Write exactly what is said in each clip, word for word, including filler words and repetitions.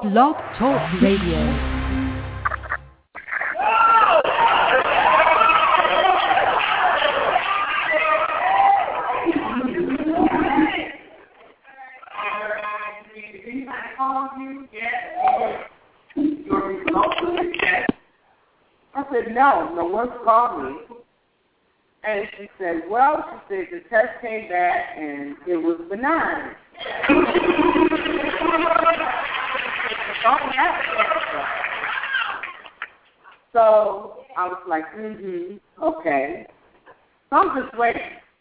Blog Talk Radio. I said, no, no one's called me. And she said, well, she said, the test came back and it was benign. So I was like, mm-hmm, okay. So I'm just waiting.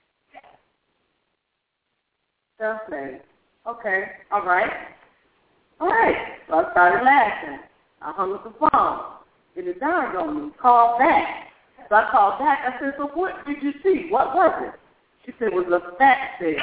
So I said, okay, all right. All right. So I started laughing. I hung up the phone. And it dawned on me, call back. So I called back. I said, so what did you see? What was it? She said, it was a fax there.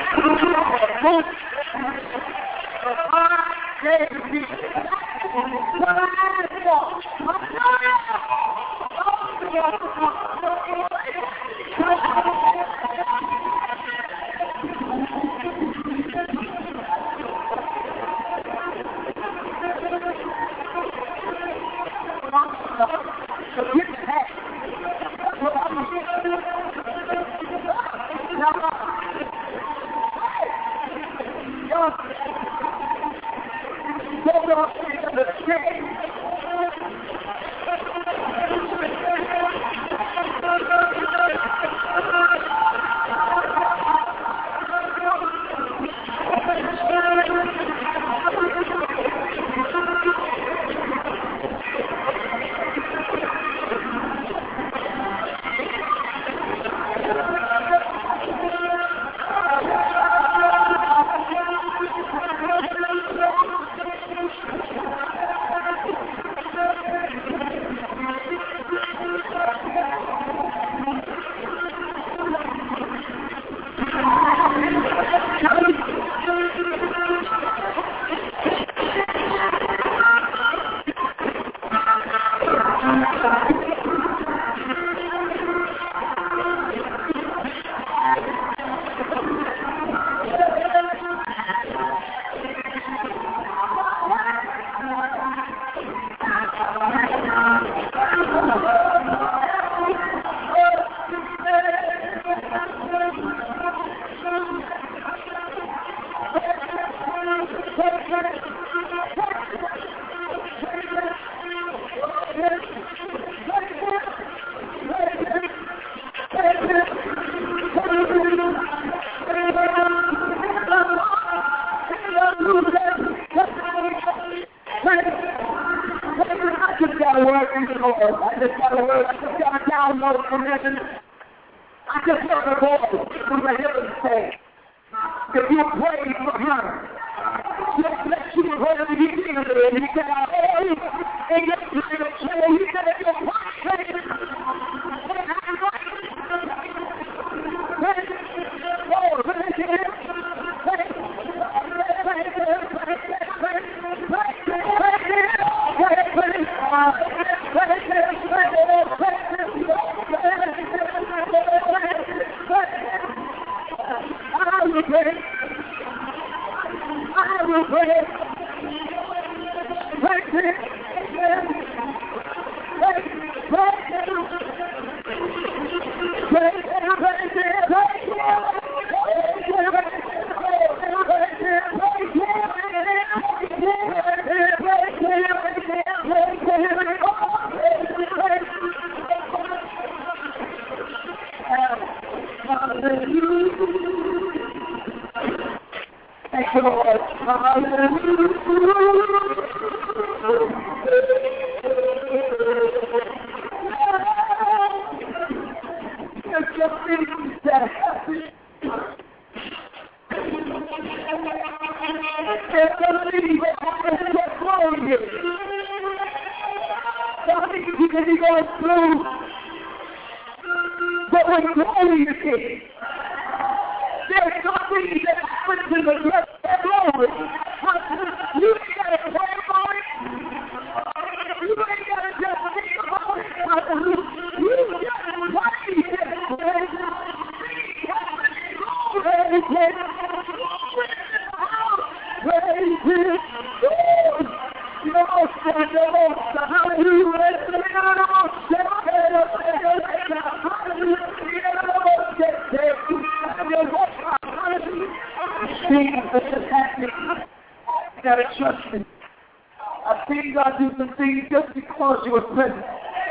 You gotta trust me. I've seen God do some things just because you were present.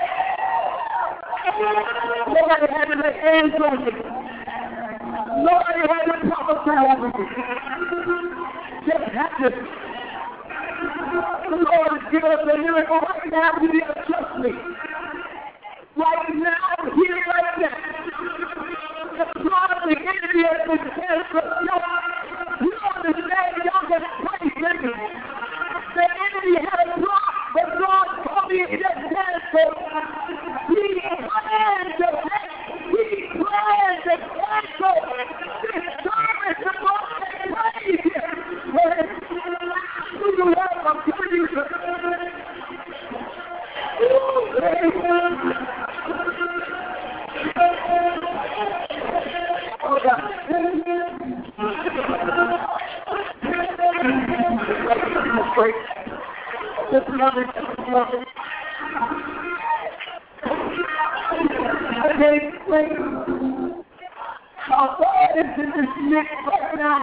Nobody had to lay hands on you. Nobody had to prophesy over you. Just happen. The Lord has given us a miracle right now. You need to trust me. Right now, here, right now. The plot of the enemy has been canceled. You understand? Y'all can praise him. The enemy had a plot, but God told me it just canceled. He planned to He planned to cancel this service of God and praise him. You have a producer. Oh, God. Just love it, just love it. I can't explain how God is in this mix right now.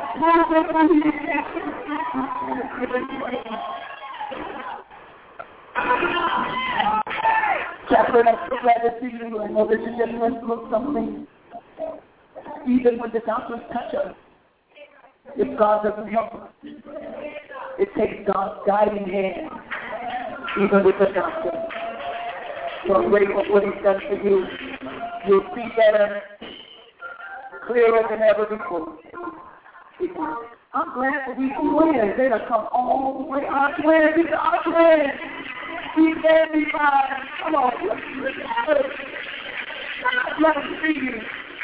Catherine, I'm so glad to see you. I know that you just went through something. Even when the doctors touch us, if God doesn't help us, it takes God's guiding hand, even with the doctor. So I'm grateful for what he's done for you. You'll see better, clearer than ever before. I'm glad that these twins, they have come all the way. Our twins, these are our twins. These baby five. Come on. Let us see you.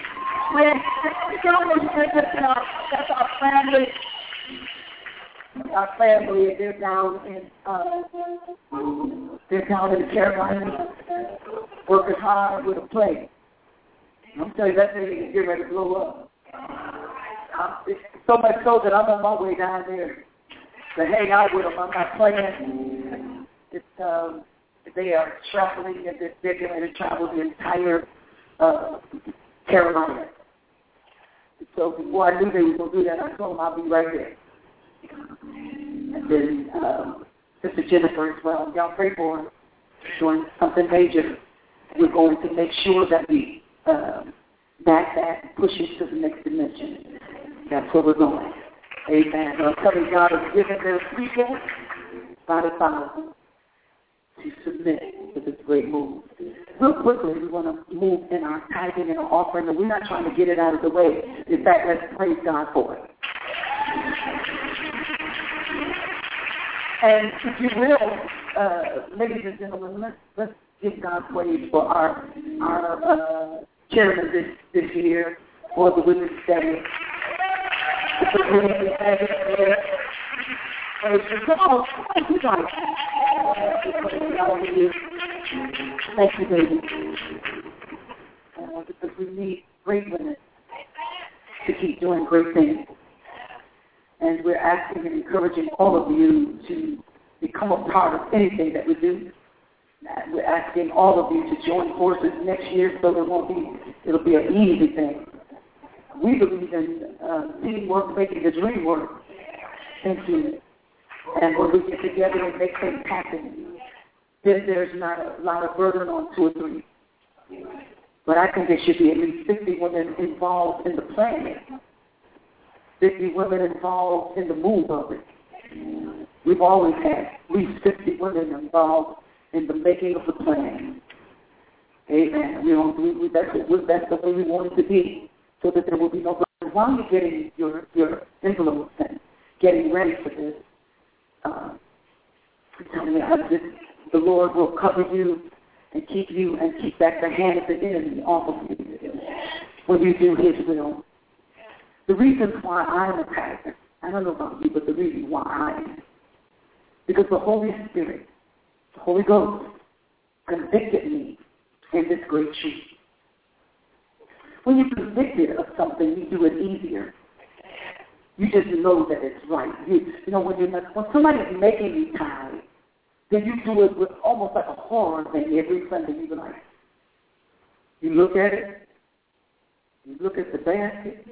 That's our family. Our family, they're down in uh, they're down in the Carolinas, working hard with a plane. I'm telling you, that thing is getting ready to blow up. Um, it's so much so that I'm on my way down there to hang out with them. I'm not playing. It's um, they are traveling and they're, they're going to travel the entire uh, Carolina. So before I knew they were going to do that, I told them I'll be right there. And then um, Sister Jennifer as well. Y'all pray for her. Doing something major. We're going to make sure that we uh, back that, push it to the next dimension. That's where we're going. Amen. I'm telling God has given this weekend by the thousand to submit to this great move. Real quickly, we want to move in our tithing and our offering, and we're not trying to get it out of the way. In fact, let's praise God for it. And if you will, uh, ladies and gentlemen, let's, let's give God praise for our our uh, chairman this, this year for the Women's Day. Come on, thank you, God. Thank you, baby. Uh, because we need great women to keep doing great things. And we're asking and encouraging all of you to become a part of anything that we do. And we're asking all of you to join forces next year so it won't be, it'll be an easy thing. We believe in uh, teamwork, making the dream work. Thank you. And when we get together and make things happen, then there's not a lot of burden on two or three. But I think there should be at least fifty women involved in the planning. fifty women involved in the move of it. We've always had at least fifty women involved in the making of the plan. Amen. You know, we, we, that's, that's the way we want it to be, so that there will be no burden. While you're getting your, your envelopes and getting ready for this, uh, I'm telling you, this, the Lord will cover you and keep you and keep back the hand of the enemy off of you when you do his will. The reason why I'm a pastor, I don't know about you, but the reason why I am, because the Holy Spirit, the Holy Ghost, convicted me in this great truth. When you're convicted of something, you do it easier. You just know that it's right. You, you know, when, you're not, when somebody's making you tired, then you do it with almost like a horror thing every Sunday. You be like, you look at it, you look at the basket,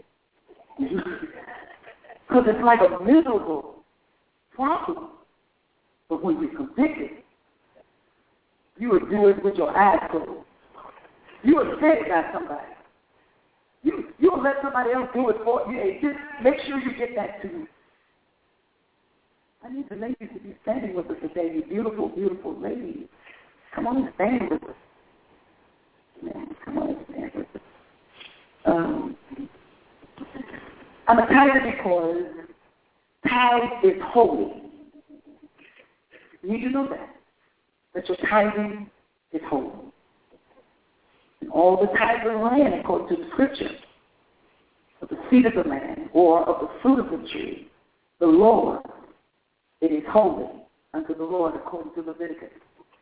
because it's like a miserable problem. But when you're convicted, you would do it with your eyes closed. You would say it by somebody. You you will let somebody else do it for you. Hey, just make sure you get that to you. I need the ladies to be standing with us today. You beautiful, beautiful ladies. Come on, stand with us. Man, come on, stand with us. Um, I'm a tithe because tithe is holy. You need to know that. That your tithing is holy. And all the tithes of the land, according to the scripture, of the seed of the land or of the fruit of the tree, the Lord, it is holy unto the Lord, according to Leviticus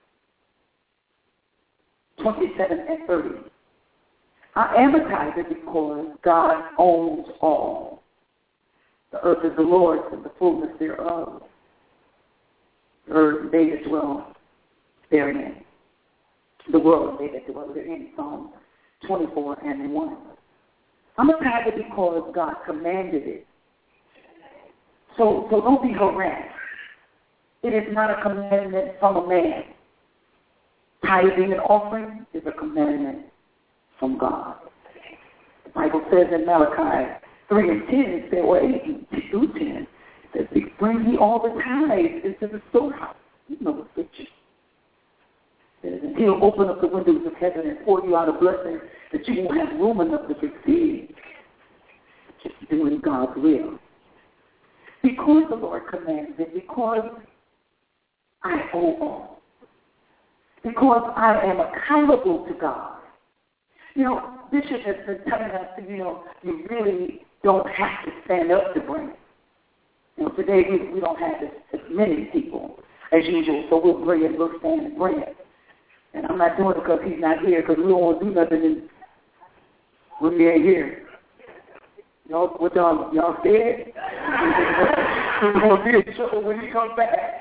twenty-seven and thirty. I am a tither because God owns all. The earth is the Lord's and the fullness thereof. The earth and they that dwell therein. The world and they that dwell therein. Psalm twenty-four and one. I'm a tither because God commanded it. So, so don't be harassed. It is not a commandment from a man. Tithing and offering is a commandment from God. The Bible says in Malachi three and ten, it says, or eight through ten, it says, bring ye all the tithes into the storehouse. You know the scripture. It says, and he'll open up the windows of heaven and pour you out a blessing that you won't have room enough to receive. Just doing God's will. Because the Lord commands it, because I owe all. Because I am accountable to God. You know, Bishop has been telling us, you know, you really don't have to stand up to bring it. You know, today we, we don't have as, as many people as usual, so we'll bring it, we'll stand and bring it. And I'm not doing it because he's not here, because we don't want to do nothing when he ain't here. Y'all, what y'all, y'all scared? We're going to be in trouble when he comes back.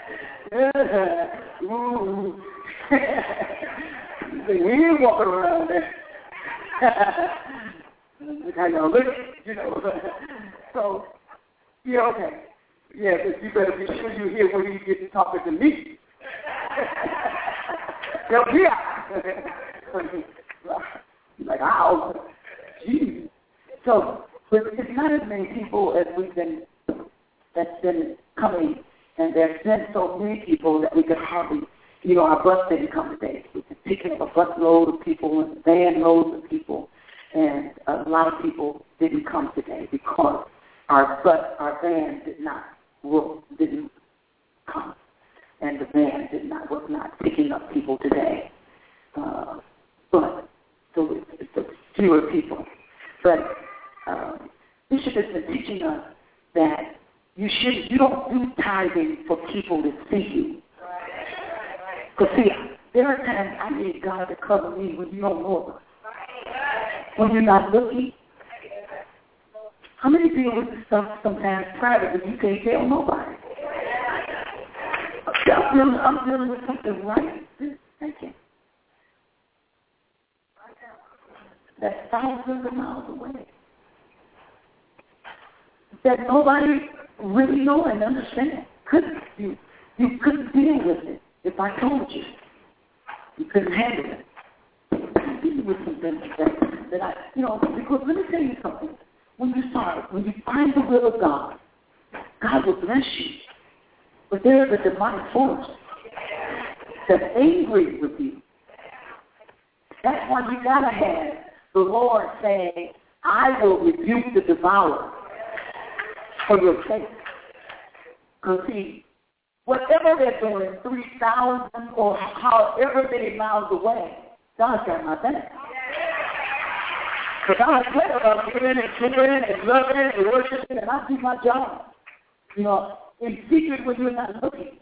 Ooh. We ain't walking around there. Look how y'all look, you know. So, yeah, okay. Yeah, but you better be sure you hear when he gets talking to me. Yeah. Like, ow. Jeez. So, but it's not as many people as we've been, that's been coming, and there's been so many people that we could hardly, you know, our bus didn't come today. We've been picking up a busload of people and van loads of people, and a lot of people didn't come today because our bus, our van did not work, didn't come, and the van did not was not picking up people today. Uh, but so it's, it's fewer people, but. Uh, Bishop has been teaching us that you should you don't do tithing for people to see you. Because see, there are times I need God to cover me when you don't know us. When you're not looking. How many deal with this stuff sometimes privately you can't tell nobody? I'm dealing, I'm dealing with something right. Thank you. That's thousands of miles away. That nobody really know and understand. Couldn't you? You couldn't deal with it if I told you. You couldn't handle it. I deal with some things that, that I, you know, because let me tell you something. When you start, when you find the will of God, God will bless you. But there is a demonic force that's angry with you. That's why you gotta have the Lord saying, I will rebuke the devourer for your sake. Because see, whatever they're doing, three thousand or however many miles away, God's got my back. So God's better about giving and sharing and loving and worshiping, and I do my job. You know, in secret when you're not looking.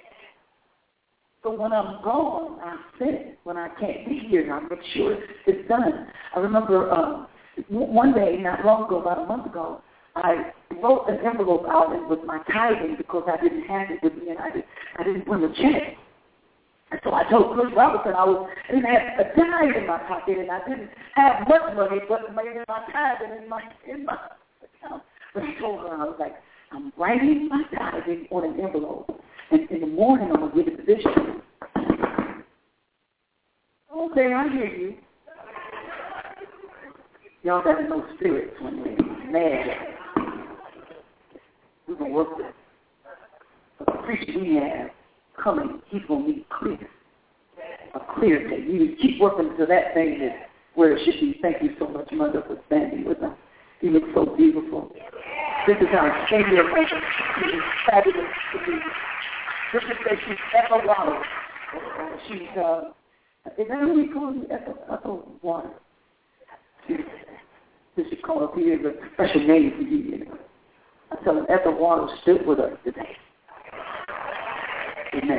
So when I'm gone, I say it. When I can't be here, I make sure it's done. I remember uh, one day, not long ago, about a month ago, I wrote an envelope out and with my tithing because I didn't have it with me and I, did, I didn't bring a check. And so I told Chris Robinson I was I didn't have a dime in my pocket, and I didn't have much money, but money in my time and in my in my account. But I told her, I was like, I'm writing my tithing on an envelope, and in the morning I'm gonna give it to Bishop. Okay, I hear you. Y'all got to know spirits when they're mad. We're going to work with the preacher we have coming. He's going to be clear. A clear thing. You keep working to that thing that where it should be. Thank you so much, Mother, for standing with us. You look so beautiful. This is our senior. This is fabulous to be. This is that she's Ethel Waddle. She's, uh, is that what we call you? Ethel, Ethel Waddle. This is called here the special name for you. I tell them Ethel Waddle stood with us today. Amen.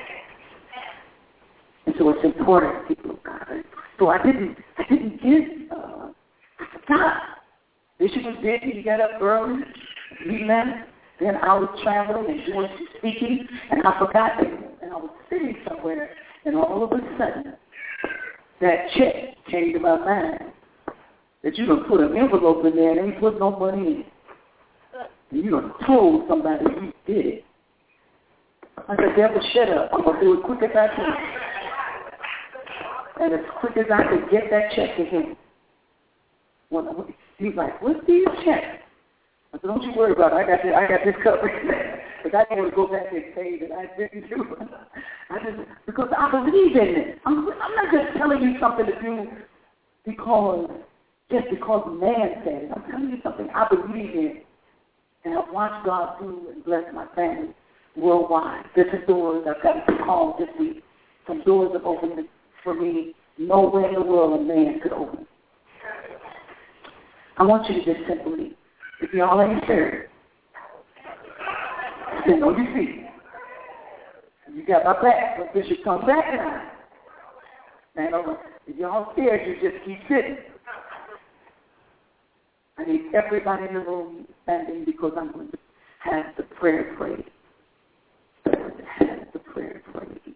And so it's important, people of God. So I didn't, I didn't get, uh, I forgot. Bishop was busy. He got up early. We left. Then I was traveling and doing some speaking, and I forgot it. And I was sitting somewhere, and all of a sudden, that check came to my mind. That you done put an envelope in there and ain't put no money in it. And you done told somebody you did it. I said, devil, shut up. I'm going to do it quick as I can. And as quick as I could get that check to him. Well, he's like, what's these checks? I said, don't you worry about it. I got this, I got this covered. But I didn't want to go back and say that I didn't do it. I just, because I believe in it. I'm, I'm not just telling you something to do because... just because man said it. I'm telling you something I believe in. And I've watched God do and bless my family worldwide. Different doors. I've got some calls this week. Some doors have opened for me. Nowhere in the world a man could open. I want you to just simply, if y'all ain't scared, stand on your feet. You got my back, but Bishop come back now. Man, if y'all scared, you just keep sitting. I need everybody in the room standing because I'm going to have the prayer prayed. Have the prayer prayed.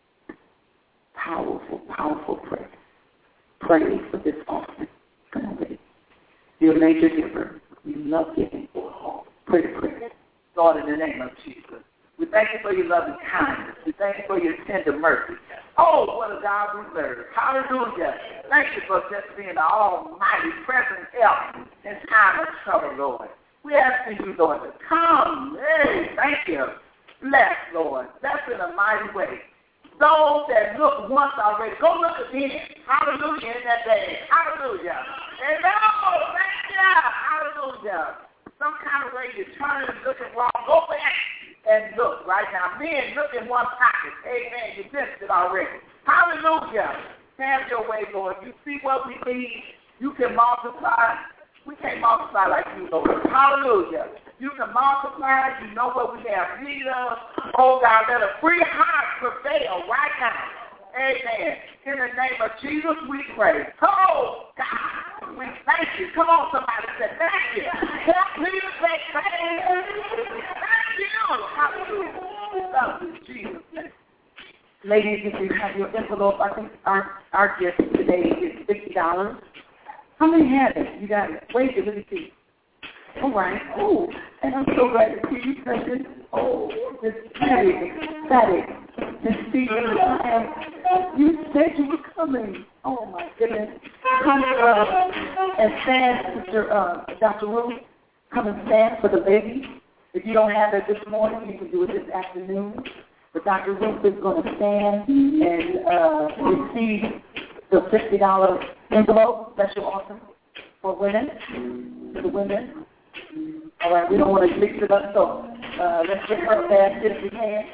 Powerful, powerful prayer. Pray for this offering. Come on, baby. You're a major giver. You love giving. Pray to pray. Lord, in the name of Jesus, we thank you for your loving kindness. We thank you for your tender mercy. Oh, what a God we serve. Hallelujah. Thank you for just being the almighty present help in time of trouble, Lord. We ask you, Lord, to come. Hey, thank you. Bless, Lord. Bless in a mighty way. Those that look once already, go look again. Hallelujah in that day. Hallelujah. Amen. Oh, thank you. Hallelujah. Some kind of way you're turning and looking wrong, go back and look right now. Men, look in one pocket. Amen. You missed it already. Hallelujah. Have your way, Lord. You see what we need. You can multiply. We can't multiply like you, Lord. Hallelujah. You can multiply. You know what we have need of. Oh, God, let a free heart prevail right now. Amen. In the name of Jesus, we pray. Oh, God, we thank you. Come on, somebody say thank you. Help me to say thank you. Thank you. Hallelujah. Love you, Jesus. Ladies, if you have your envelope, I think our, our gift today is fifty dollars. How many have it? You got it. Wait, let me see. All right. Oh, and I'm so glad to see you, precious. Oh, it's very ecstatic to see you. And you said you were coming. Oh, my goodness. Come uh, and stand, Sister uh, Doctor Ruth. Come and stand for the baby. If you don't have it this morning, you can do it this afternoon. But Doctor Ruth is going to stand and uh, receive the fifty dollars envelope, special offering for women, for the women. All right, we don't want to mix it up, so uh, let's get her basket if we can.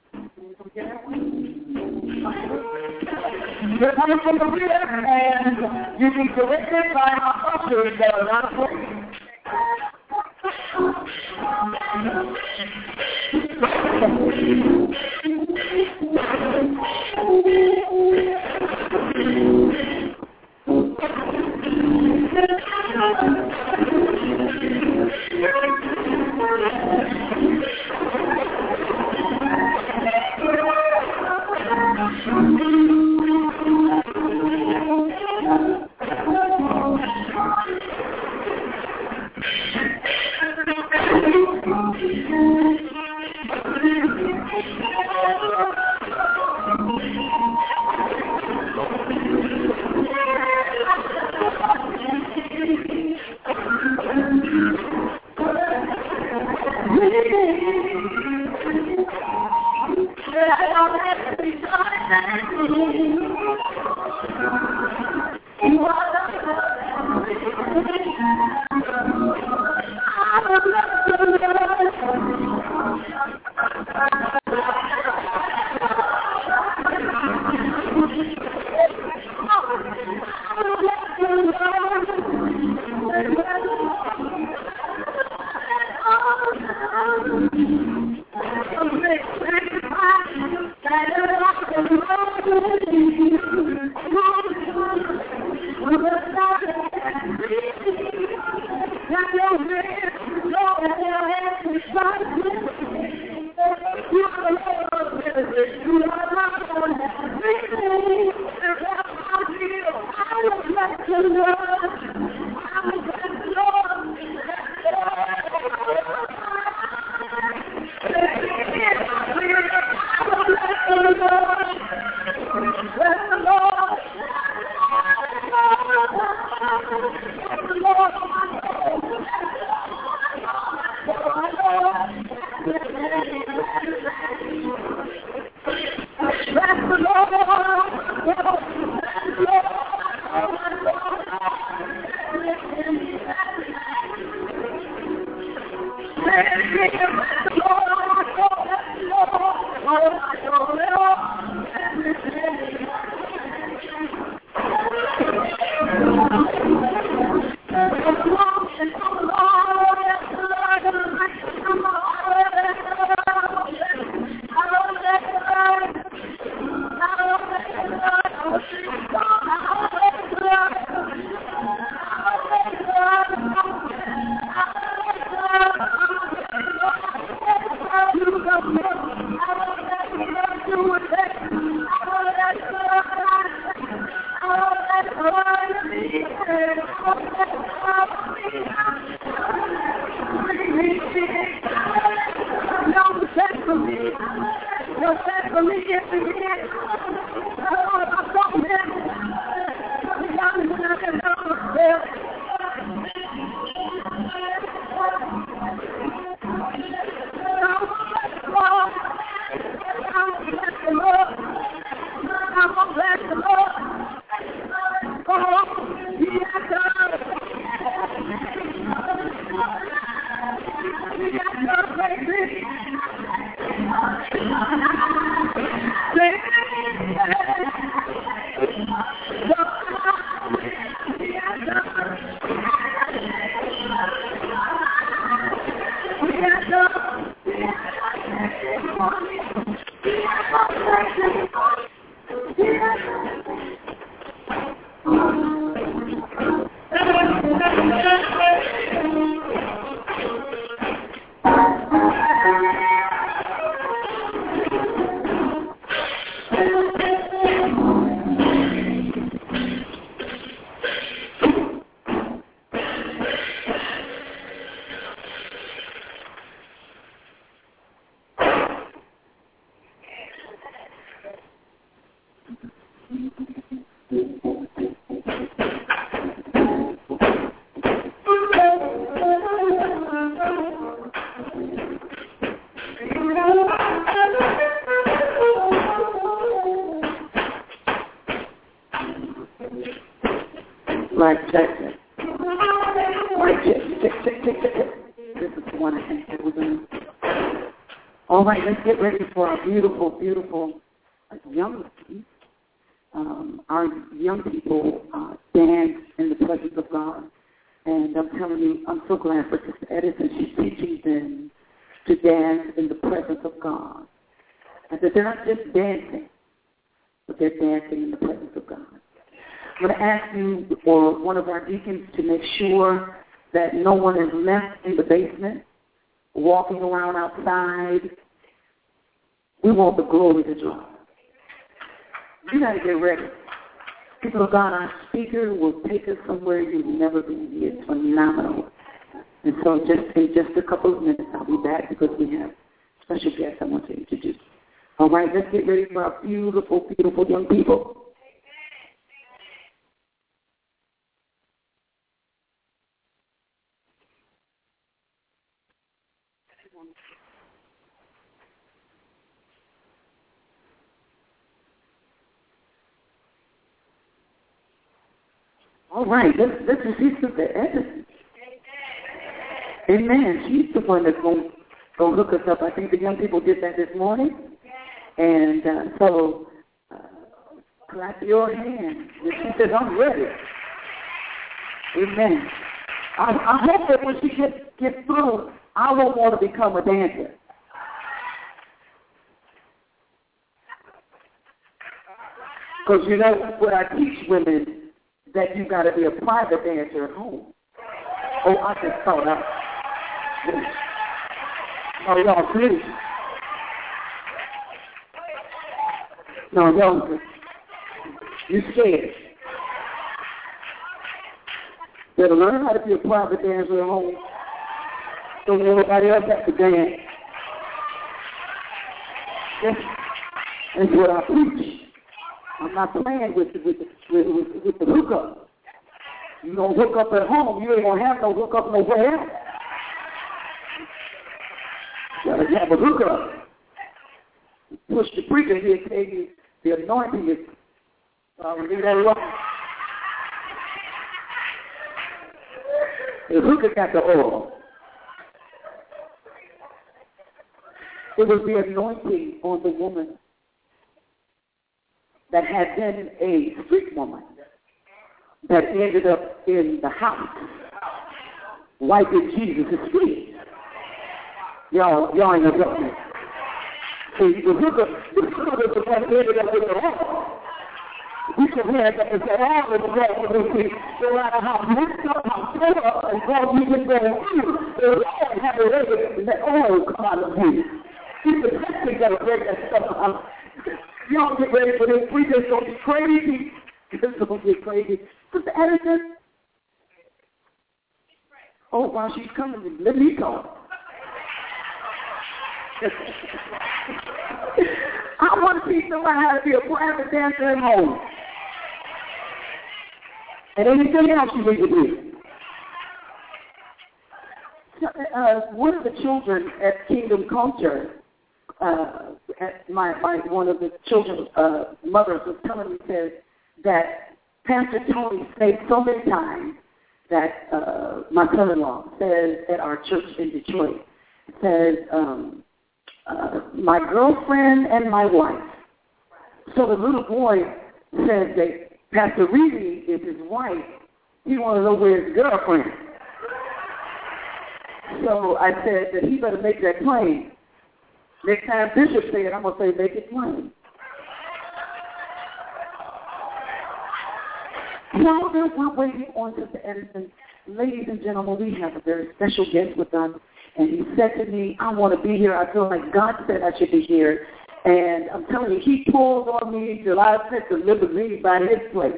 You're coming from the rear, and you be directed by our ushers that are not afraid. Like Jackson. Like tick, tick, tick, tick, tick. This is the one I think that we're going to. All right, let's get ready for our beautiful, beautiful young people. Um, our young people uh, dance in the presence of God. And I'm telling you, I'm so glad for Sister Edison. She's teaching them to dance in the presence of God. And that they're not just dancing, but they're dancing in the presence of God. I'm going to ask you or one of our deacons to make sure that no one is left in the basement, walking around outside. We want the glory to drop. You got to get ready. People of God, our speaker will take us somewhere you've never been. He is phenomenal. And so just in just a couple of minutes, I'll be back because we have special guests I want to introduce. All right, let's get ready for our beautiful, beautiful young people. All right, let's, let's receive Sister Edison. Amen. She's the one that's going to hook us up. I think the young people did that this morning. And uh, so, uh, clap your hands. And she says, I'm ready. Amen. I, I hope that when she gets, gets through, I won't want to become a dancer. Because, you know, what I teach women, that you got to be a private dancer at home. Oh, I just thought out. Oh, y'all, please. No, y'all, you scared. Better learn how to be a private dancer at home. Don't let everybody else have to dance. That's, that's what I preach. I'm not playing with the, with the, with, with, with the hookup. You don't hook up at home, you ain't going to have no hookup nowhere else. You got to have a hookup. Push the preacher here, tell you the anointing is, uh, leave that alone. The hooker got the oil. It was the anointing on the woman that had been a street woman that ended up in the house wiping Jesus' feet. Y'all, y'all ain't gonna me. See, the hooker, the hooker was the one that ended up in the house. We can hear that it's all in the world with me. No matter how messed up, how full up, and God you can go through, there's always have a way to let oil come out of you. See, the testing got to break that stuff out. Y'all get ready for this. We just gonna be crazy. Just gonna get crazy. Sister Edison. Oh, while she's coming, let me talk. I want to teach somebody how to be a private dancer at home. And anything else you need to do. Uh, one of the children at Kingdom Culture, uh, at my, my one of the children's uh, mothers was telling me says that Pastor Tony said so many times that uh, my son-in-law says at our church in Detroit, says, um, uh, my girlfriend and my wife. So the little boy says that Pastor Reedy is his wife. He wants to know where his girlfriend is. So I said that he better make that plain. Next time Bishop said it, I'm going to say make it plain. Now that we're waiting on Sister Edison, ladies and gentlemen, we have a very special guest with us. And he said to me, I want to be here. I feel like God said I should be here. And I'm telling you, he pulled on me till I sent the limousine by his place.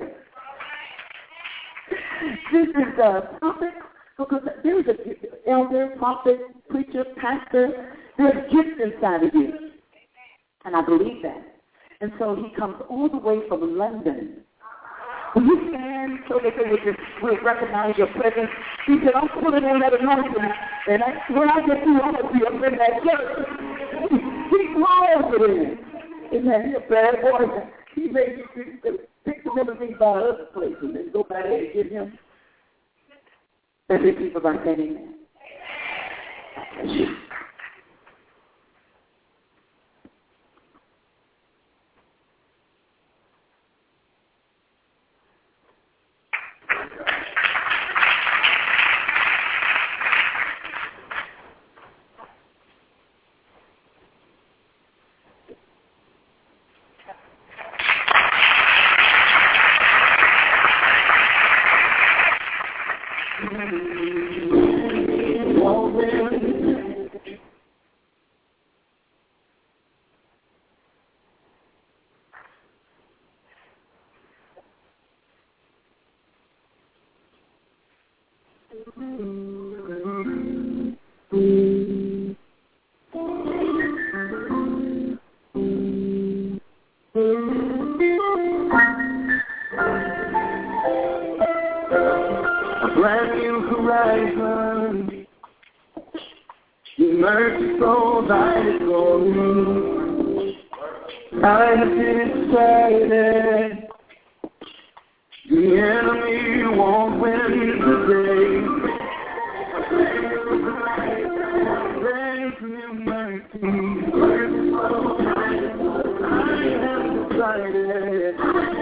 This is a prophet, because there's an elder, prophet, preacher, pastor. There's gifts inside of you. And I believe that. And so he comes all the way from London. Will you stand so that they would just will recognize your presence? He said, I'm pulling on that anointing. And I, when I get through, I'm going to be up in that church. He calls it in. Amen. He's a bad boy. He made you pick the limousine by other place and then go back there and get him. Let's see people by saying amen. Bless you. brand new horizon. Your mercy so light for me. I have been excited. The enemy won't win today. Brand new mercy. I have decided.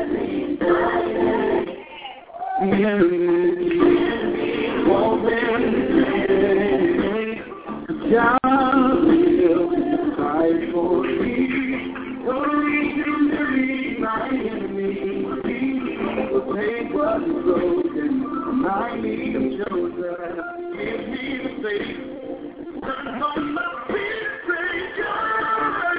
The enemy won't win today. God will fight for me. Don't reason to be my enemy. He will take what is broken. I need him chosen. Give me the faith. Turn on my feet, say God.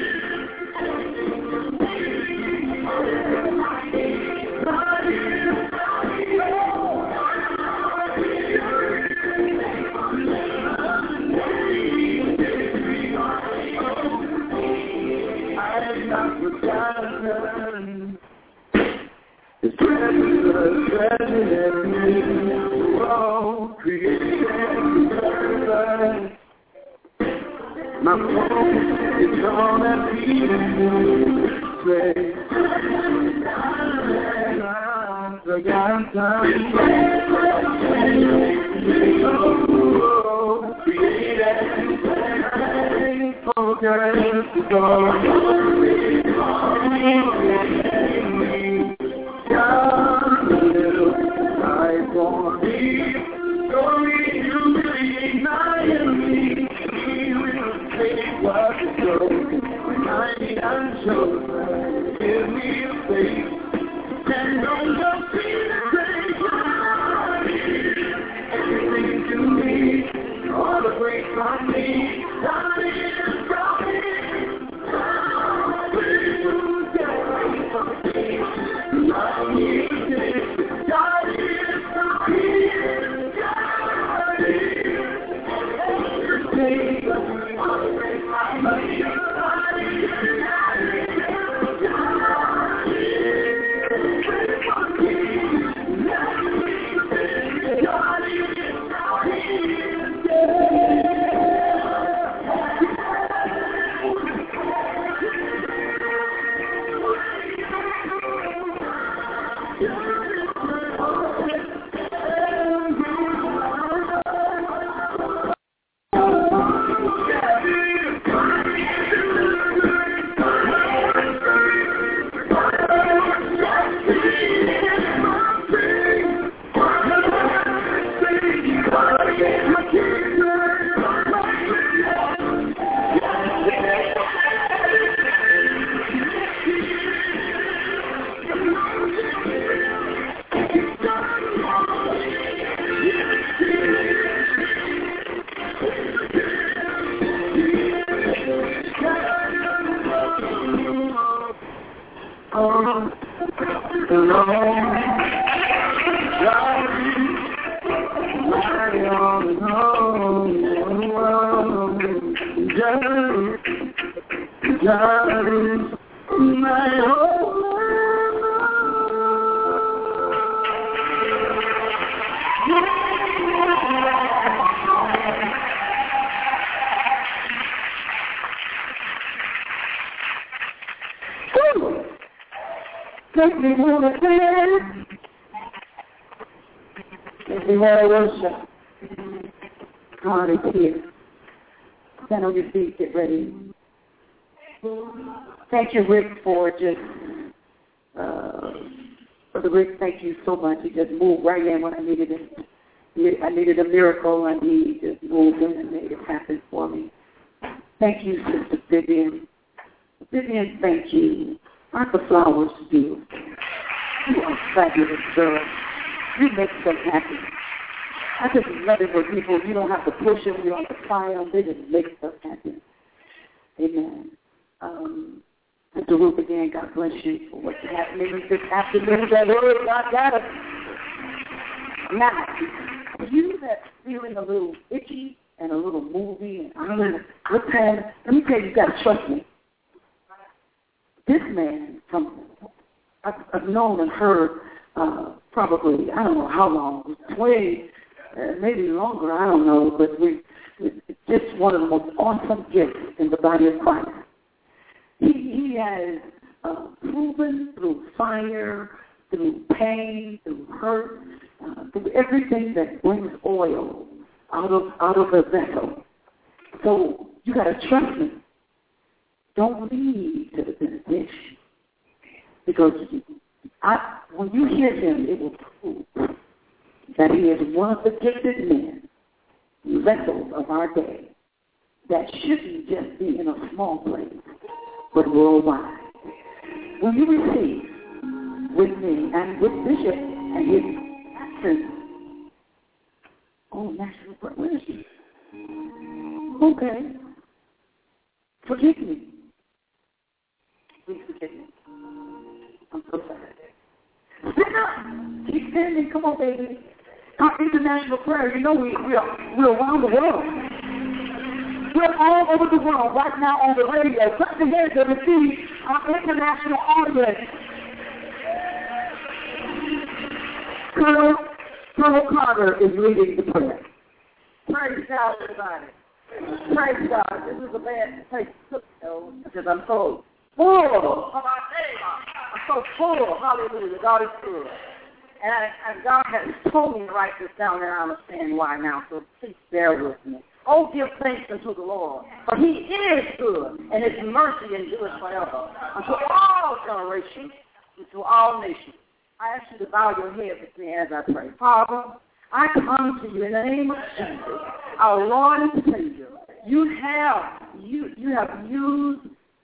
Not forgotten. His presence is present in me. Oh, creation is my focus is on that peaceful place. I got time. Oh, created focus on. God will fight for me. Don't need to be my enemy. He will take what is broken. I need unchosen. Give me a faith. And on the feet, say God. Everything to me, all the grace I need. God is broken. Make me want to dance. Make me want to worship. God is here. Stand on your feet, get ready. Thank you, Rick, for just, uh, Brother Rick, thank you so much. He just moved right in when I needed it. I needed a miracle, and he just moved in and made it happen for me. Thank you, Sister Vivian. Vivian, thank you. Aren't the flowers beautiful? You are a fabulous girl. You make them happy. I just love it for people. You don't have to push them. You don't have to fire them. They just make stuff happen. Amen. Um, Mister Ruth, again, God bless you for what's happening this afternoon. That word, God got us. Now, you feeling a little itchy and a little movie, and I'm in good time. Let me tell you, you got to trust me. This man, from I've, I've known and heard uh, probably, I don't know how long, twenty, uh, maybe longer, I don't know, but we, it's just one of the most awesome gifts in the body of Christ. He, he has uh, proven through fire, through pain, through hurt, uh, through everything that brings oil out of out of a vessel. So you got to trust me. Don't lead to the benediction, because I, when you hear him, it will prove that he is one of the gifted men, vessels of our day, that shouldn't just be in a small place, but worldwide. When you receive with me and with Bishop and his absence, oh, National Prayer, where is he? Okay. Forgive me. Please forgive me. I'm so sorry. Stand up. Keep standing. Come on, baby. Our international prayer, you know we, we are, we're around the world. We're all over the world right now on the radio. Put together to receive our international audience. Colonel, Colonel Carter is leading the prayer. Praise God, everybody. Praise God. This is a bad place to go because I'm so full. I'm so full. Hallelujah. God is good. And, I, and God has told me to write this down, and I understand why now, so please bear with me. Oh, give thanks unto the Lord, for he is good, and his mercy endures forever, unto all generations, and to all nations. I ask you to bow your head with me as I pray. Father, I come to you in the name of Jesus, our Lord and Savior. You have you you have used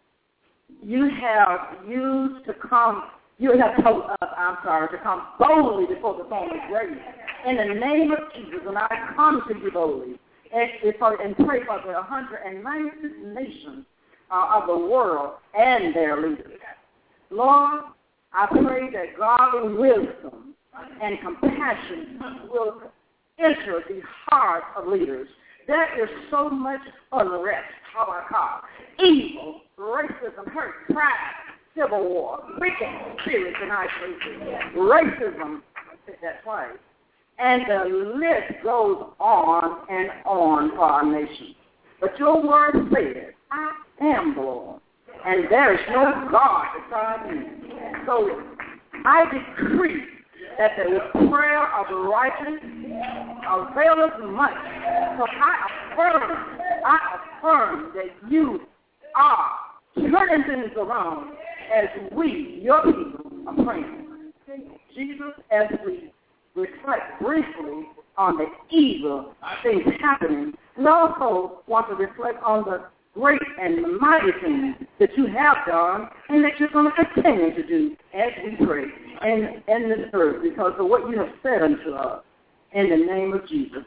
you have used to come. You have told us, I'm sorry, to come boldly before the throne of grace in the name of Jesus, and I come to you boldly and, and pray for the one hundred ninety-six nations uh, of the world and their leaders. Lord, I pray that God's wisdom and compassion will enter the hearts of leaders. There is so much unrest, how I call evil, racism, hurt, pride, civil war, wicked spirits in high places, racism, that's right. And the list goes on and on for our nation. But your word says, I am the Lord, and there is no God beside me. So I decree that the prayer of the righteous availeth much. So I affirm, I affirm that you are turning things around as we, your people, are praying. Jesus, as we reflect briefly on the evil things happening, we also want to reflect on the great and mighty things that you have done and that you're going to continue to do as we pray in, in this earth because of what you have said unto us in the name of Jesus.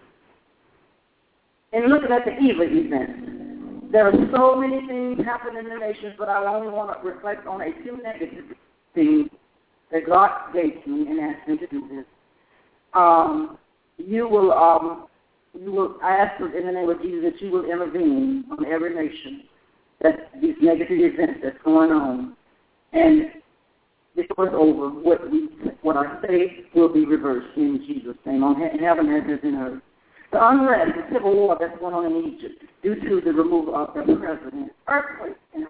And looking at the evil events, there are so many things happening in the nations, but I only want to reflect on a few negative things that God gave me and asked me to do this. Um, you will, um, you will. I ask in the name of Jesus that you will intervene on every nation that these negative events that's going on, and before it's over, what we, what I say will be reversed in Jesus' name on heaven as it is in earth. The unrest, the civil war that's going on in Egypt due to the removal of the president, earthquake in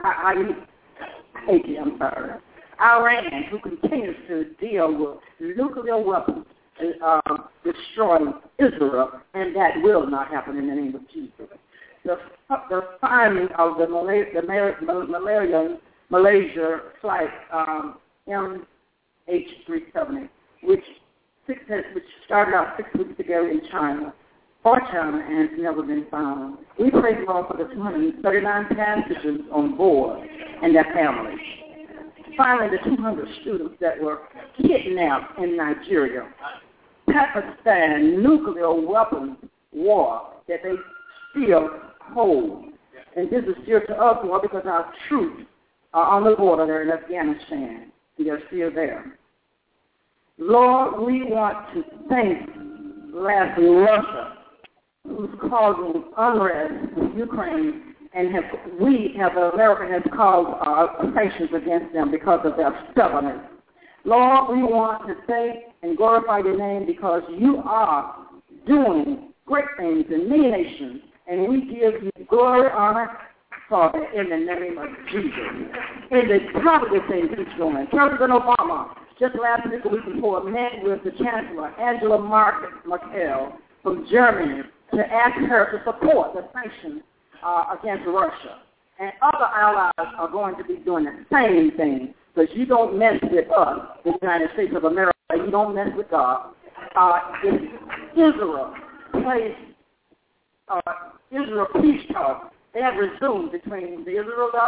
Haiti, I'm sorry, Iran, who continues to deal with nuclear weapons, uh, destroying Israel, and that will not happen in the name of Jesus. The, the finding of the Malaysia, the Malaysia, Malaysia flight um, M H three seventy, which six, which started out six weeks ago in China, for China, and has never been found. We pray, Lord, for the two hundred thirty-nine passengers on board and their families. Finally, the two hundred students that were kidnapped in Nigeria. Pakistan, nuclear weapons war that they still hold. And this is still to us, Lord, because our troops are on the border there in Afghanistan. They're still there. Lord, we want to thank lastly Russia who's causing unrest in Ukraine, and have, we, have America, has caused uh, sanctions against them because of their stubbornness. Lord, we want to say and glorify your name because you are doing great things in many nations, and we give you glory, honor, Father, in the name of Jesus. In the positive things he's doing, President Obama, just last week, a week before, met with the Chancellor, Angela Merkel, from Germany, to ask her to support the sanctions uh, against Russia. And other allies are going to be doing the same thing, because you don't mess with us, the United States of America. You don't mess with God. Uh, if Israel plays uh, Israel peace talks, they have resumed between the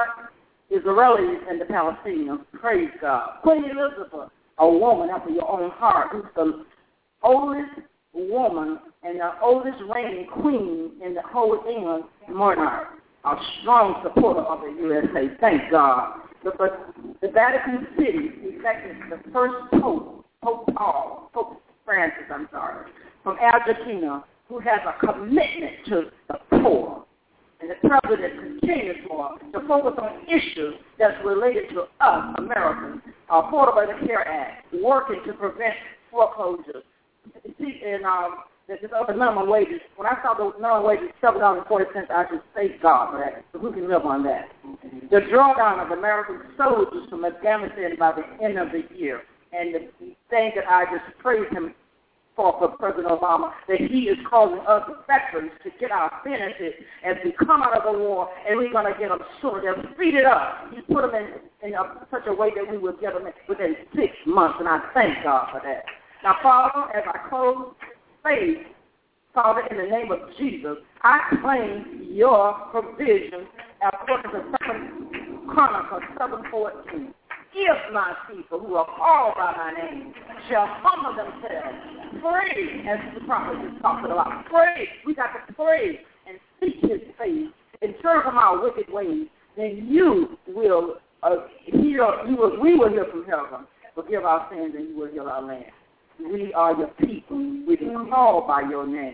Israelis and the Palestinians. Praise God. Queen Elizabeth, a woman after your own heart, who's the oldest woman and the oldest reigning queen in the whole England monarch, a strong supporter of the U S A. Thank God. But, but the Vatican City elected the first Pope, Pope Paul, Pope Francis, I'm sorry, from Argentina, who has a commitment to the poor. And the president continues for to focus on issues that's related to us, Americans. Affordable Care Act, working to prevent foreclosures. See, and um, this other minimum wages. When I saw the minimum wages seven dollars and forty cents, I just thank God for that. So who can live on that? The drawdown of American soldiers from Afghanistan by the end of the year, and the thing that I just praise him for, for President Obama, that he is causing us veterans to get our benefits as we come out of the war, and we're going to get them sooner. They'll speed it up. He put them in, in a, such a way that we will get them within six months, and I thank God for that. Now, Father, as I close faith, Father, in the name of Jesus, I claim your provision according to Second Chronicles seven fourteen. If my people who are called by my name shall humble themselves, pray, as the prophet is talking about, pray. We got to pray and seek his face and turn from our wicked ways. Then you will uh, hear, you will, we will hear from heaven. Forgive our sins and you will heal our land. We are your people. We are called by your name.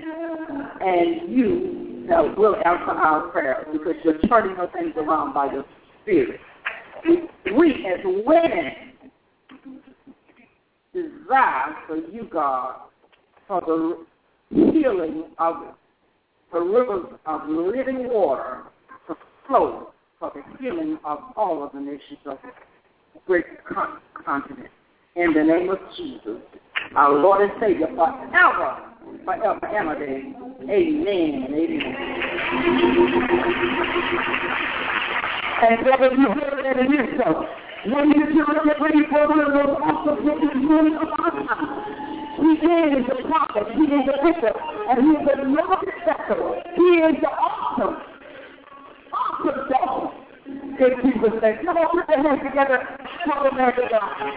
And you uh, will answer our prayers because you're turning those things around by your spirit. We as women desire for you, God, for the healing of the rivers of living water to flow for the healing of all of the nations of the great con- continent. In the name of Jesus, our Lord and Savior, forever, forever, ever, amen and amen. And whether you heard it in yourself, when you do it, when you go to the most awesome woman of our time, he is the prophet, he is the bishop, and he is the Lord acceptable. He is the awesome, awesome God. In Jesus' name. Come on, put your hands together. Come on, America, God.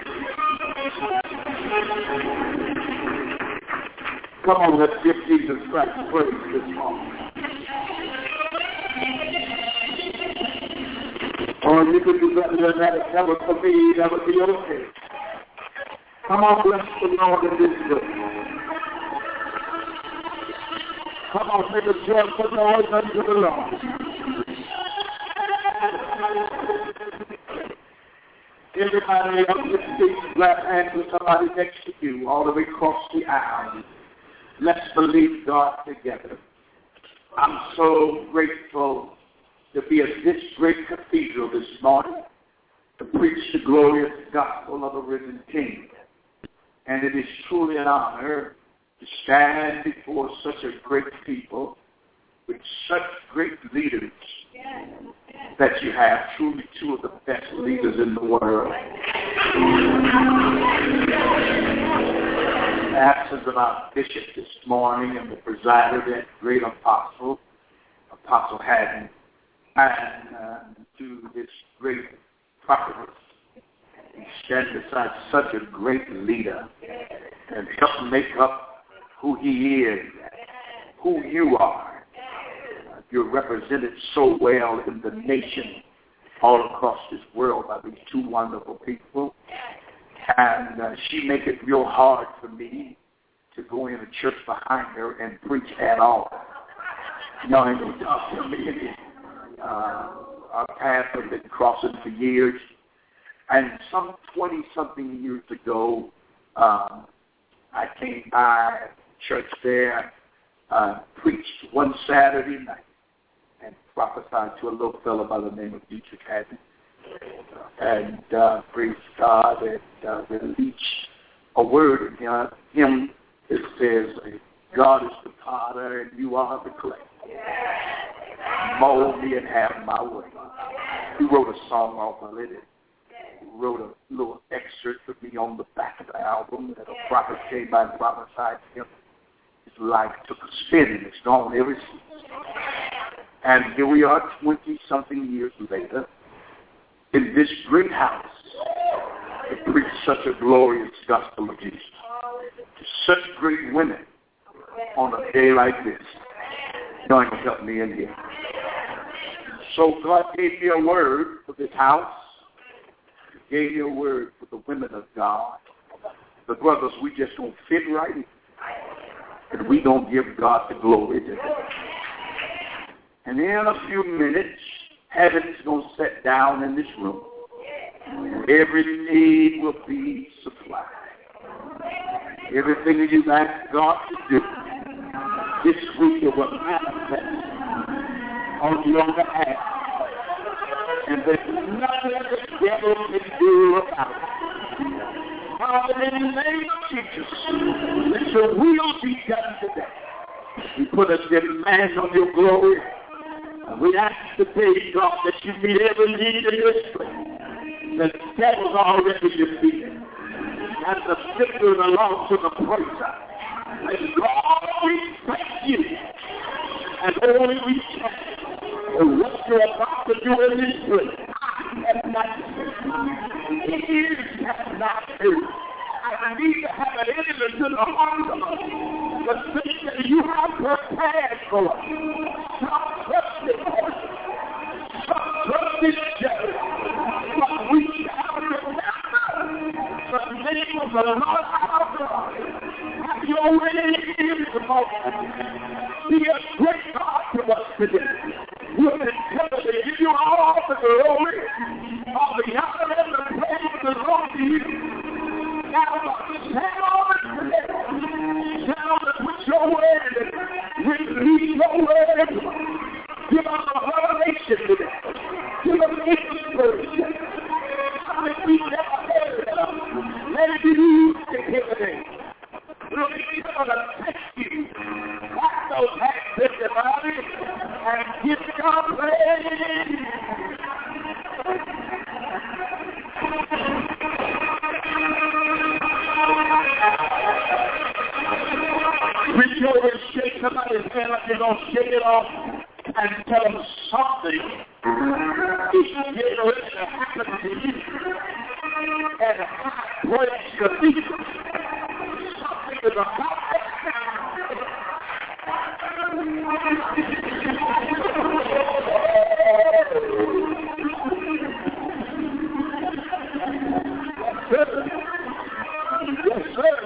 Come on, let's give Jesus Christ praise this morning. Oh, you could do better than that. That was for me. That would be okay. Come on, bless the Lord in this day. Come on, make a joyful noise unto the Lord. Everybody up the seat, clap hands with somebody next to you, all the way across the aisle. Let's believe God together. I'm so grateful to be at this great cathedral this morning to preach the glorious gospel of the risen King. And it is truly an honor to stand before such a great people with such great leaders that you have, truly two of the best leaders in the world. The absence of our bishop this morning and the presider, that great apostle, Apostle Haddon, and uh, to this great prophetess. He stands beside such a great leader and help make up who he is, who you are. You're represented so well in the nation, all across this world, by these two wonderful people. And uh, she make it real hard for me to go in a church behind her and preach at all. Y'all ain't gonna talk to me. Uh, our paths have been crossing for years. And some twenty-something years ago, um, I came by church there, uh, preached one Saturday night, and prophesied to a little fellow by the name of Dietrich Haddon. And uh, praise God, and uh, released a word in uh, him that says, God is the potter and you are the clay. Mold me and have my way. He wrote a song off of it. He wrote a little excerpt for me on the back of the album that a prophet came by and prophesied to him. His life took a spin and it's gone ever since. And here we are twenty-something years later in this great house to preach such a glorious gospel of Jesus to such great women on a day like this. You're going to help me in here. So God gave me a word for this house. He gave me a word for the women of God. The brothers, we just don't fit right in. And we don't give God the glory today. And in a few minutes, heaven's going to sit down in this room. Every need will be supplied. Everything that you've asked God to do this week it will manifest on your behalf. And there's nothing the devil can do about it. Father, in the name of Jesus, let your will be done today. We put a demand on your glory. And we ask today, God, that you meet every need in this place. The devil's already defeated. And the victor belongs to the praiser. And God, we thank you. And only we can. And what you're about to do in this place, I have not seen. Ears have not heard. I need to have an enemy to the heart of us. The things that you have prepared for us. Stop trusting us. Stop trusting Jesus. But we shall remember the name of the Lord our God. Have your way in the moment. Be a great God to us today. We'll endeavor to give you all the glory, all the honor and the praise belong to you. Now, tell us today, tell us with your word, release your word. Give us a revelation today. Give us inspiration. Something we never heard of. Let it be used to hear today. We'll be able to thank you. Clap those hands, everybody, and give God praise. Reach over and shake somebody's hand like you're going to shake it off and tell them something is getting ready to happen to you. And high praise to be. Something is about to happen. Yes, sir.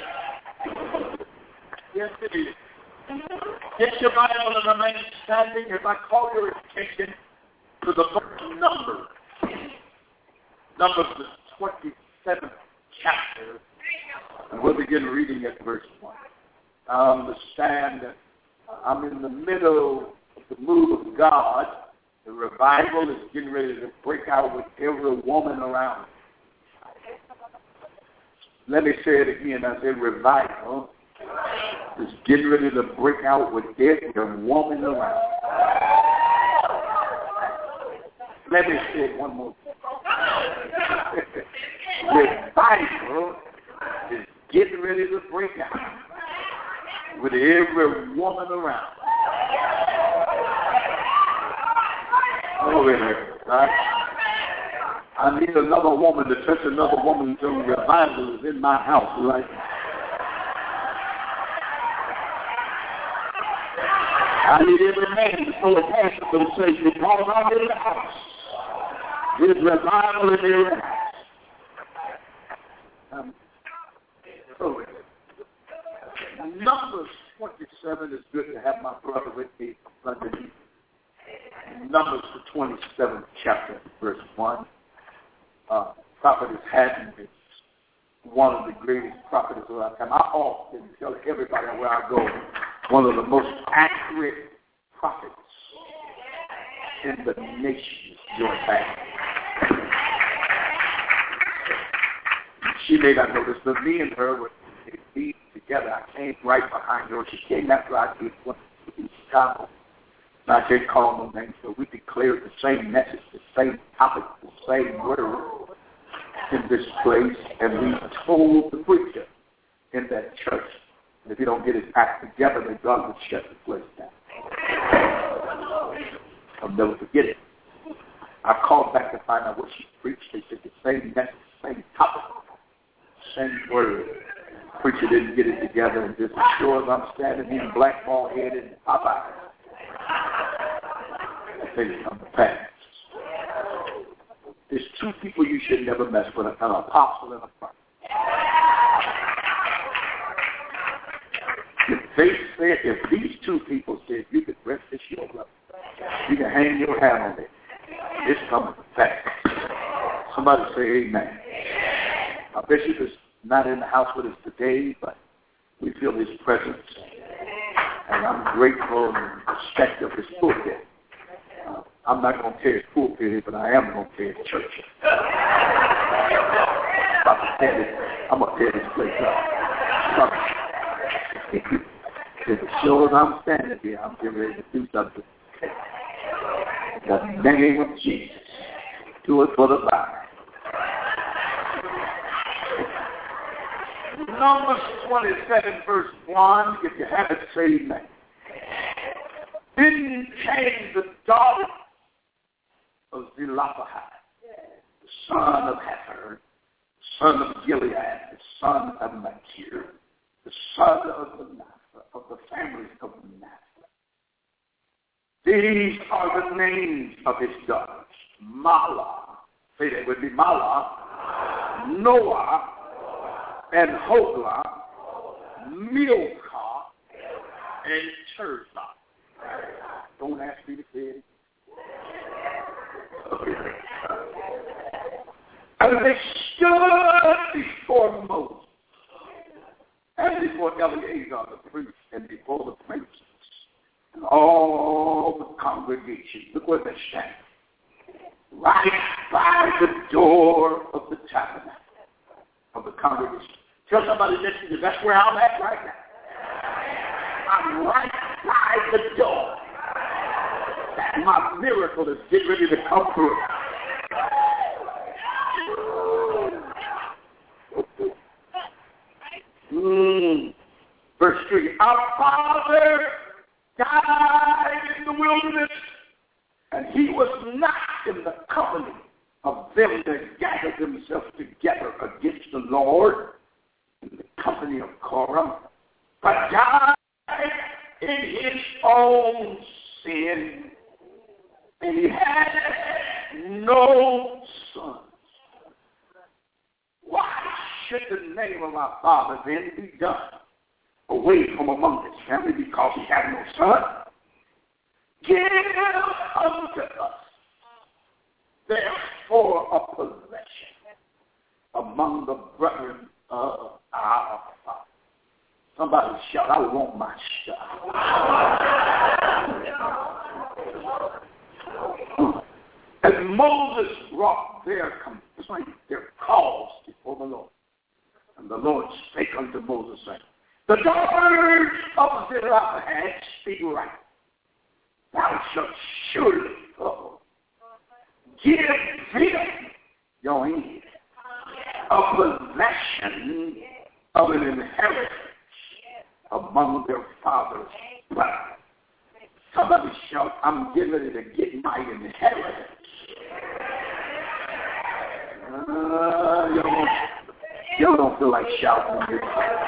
Yes, it is. Get your Bible and remain standing as I call your attention to the book of Numbers. Numbers, the twenty-seventh chapter. And we'll begin reading at verse one. I understand that I'm in the middle of the move of God. The revival is getting ready to break out with every woman around. Let me say it again. I said revival is getting ready to break out with every woman around. Let me say it one more time. Revival is getting ready to break out with every woman around. Over here, right? I need another woman to touch another woman until revival is in my house, right? I need every man to pull a pastor and say, because I'm in the house. There's revival in every house. Um, over here. Numbers twenty-seven is good to have my brother with me from London. Numbers the twenty-seventh chapter, verse one. Uh, Prophetess Haddon is one of the greatest prophets of our time. I often tell everybody where I go, one of the most accurate prophets in the nation is Joy Patton. She may not know this, but me and her were being together. I came right behind her. She came after I did one in Chicago. And I didn't call no name, so we declared the same message, the same topic, the same word in this place. And we told the preacher in that church that if he don't get his act together, then God would shut the place down. I'll never forget it. I called back to find out what she preached. They said the same message, same topic, same word. The preacher didn't get it together, and just as sure as I'm standing here, black ball headed and Popeye. I think it's come to pass. There's two people you should never mess with, an apostle and a prophet. If they said, if these two people said you could rest this yoke up, you can hang your hat on it, it's coming to pass. Somebody say amen. Our bishop is not in the house with us today, but we feel his presence. And I'm grateful and respect of his pulpit. Uh, I'm not going to tear his pulpit, but I am going to tear his church. I'm going to tear this place up. As sure as I'm standing here, I'm getting ready to do something. In the name of Jesus, do it for the Bible. Numbers twenty-seven, verse one, if you have it, say amen. Then came the daughter of Zelophehad, the son of Hefer, son of Gilead, the son of Machir, the son of Manasseh, of the families of Manasseh. These are the names of his daughters: Mahlah, say that with me, Mahlah, Noah, and Hoglah, Milcah, and Tirzah. Don't ask me to say it. And they stood before Moses, and before Eleazar the priest, and before the princes, and all the congregation. Look where they stand. Right by the door of the tabernacle of the congregation. Tell somebody next to you, that's where I'm at right now. I'm right by the door. And my miracle is getting ready to come through. Mm. Verse three, our father died in the wilderness, and he was not in the company of them that gathered themselves together against the Lord, in the company of Korah, but died in his own sin, and he had no sons. Why should the name of our father then be done away from among his family because he had no son? Give unto us therefore a possession among the brethren of our father. Somebody shout, I want my stuff. As Moses brought their complaint, their cause before the Lord, and the Lord spake unto Moses, saying, the daughters of Zelophehad speak right. Thou shalt surely oh, give them your end a possession of an inheritance among their father's brothers. Somebody shout, I'm getting ready to get my inheritance. Uh, you, don't, you don't feel like shouting.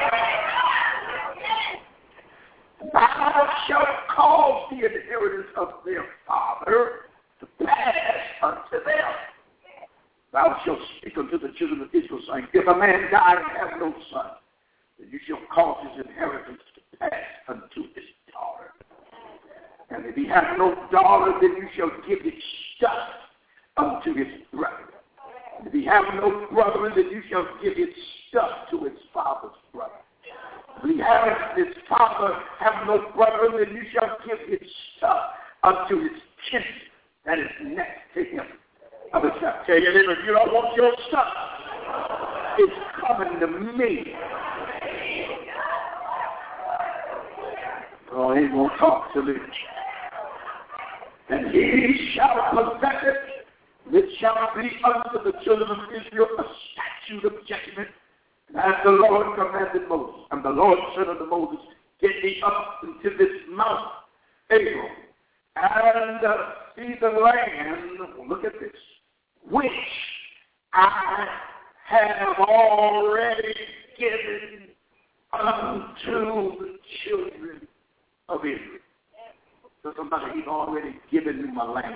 Thou shalt cause the inheritance of their father to pass unto them. Thou shalt speak unto the children of Israel, saying, if a man die and have no son, then you shall cause his inheritance to pass unto his daughter. And if he hath no daughter, then you shall give his stuff unto his brother. And if he have no brother, then you shall give his stuff to his father's brother. If he have his father have no brother, then you shall give his stuff unto his kin that is next to him. I will tell you, if you don't want your stuff, it's coming to me. Oh, he won't talk to me. And he shall possess it. It shall be unto the children of Israel a statute of judgment. As the Lord commanded Moses. And the Lord said unto Moses, get thee up into this mount, Abram, and uh, see the land, look at this, which I have already given unto the children of Israel. So somebody, he's already given me my land.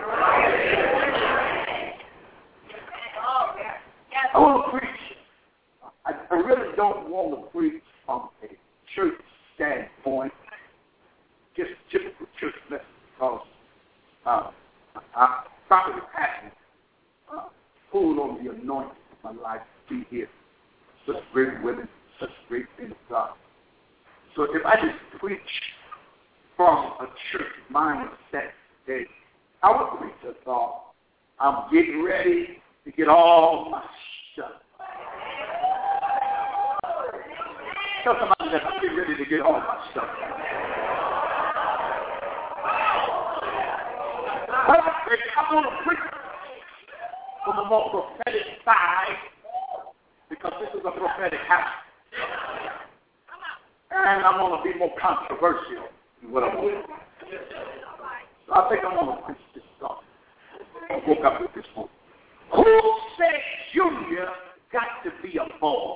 I want to preach. I, I really don't want to preach from a church standpoint, just typical church message, because uh, I probably haven't uh, pulled on the anointing of my life to be here. Such great women, such great men of God. So if I just preach from a church mindset today, I would preach a thought. I'm getting ready to get all my stuff. Tell somebody that I'm getting ready to get all my stuff. But I think I'm going to preach from a more prophetic side, because this is a prophetic house. And I'm going to be more controversial in what I'm going to do. So I think I'm going to preach this song. I woke up with this one. Who said Junior got to be a boy?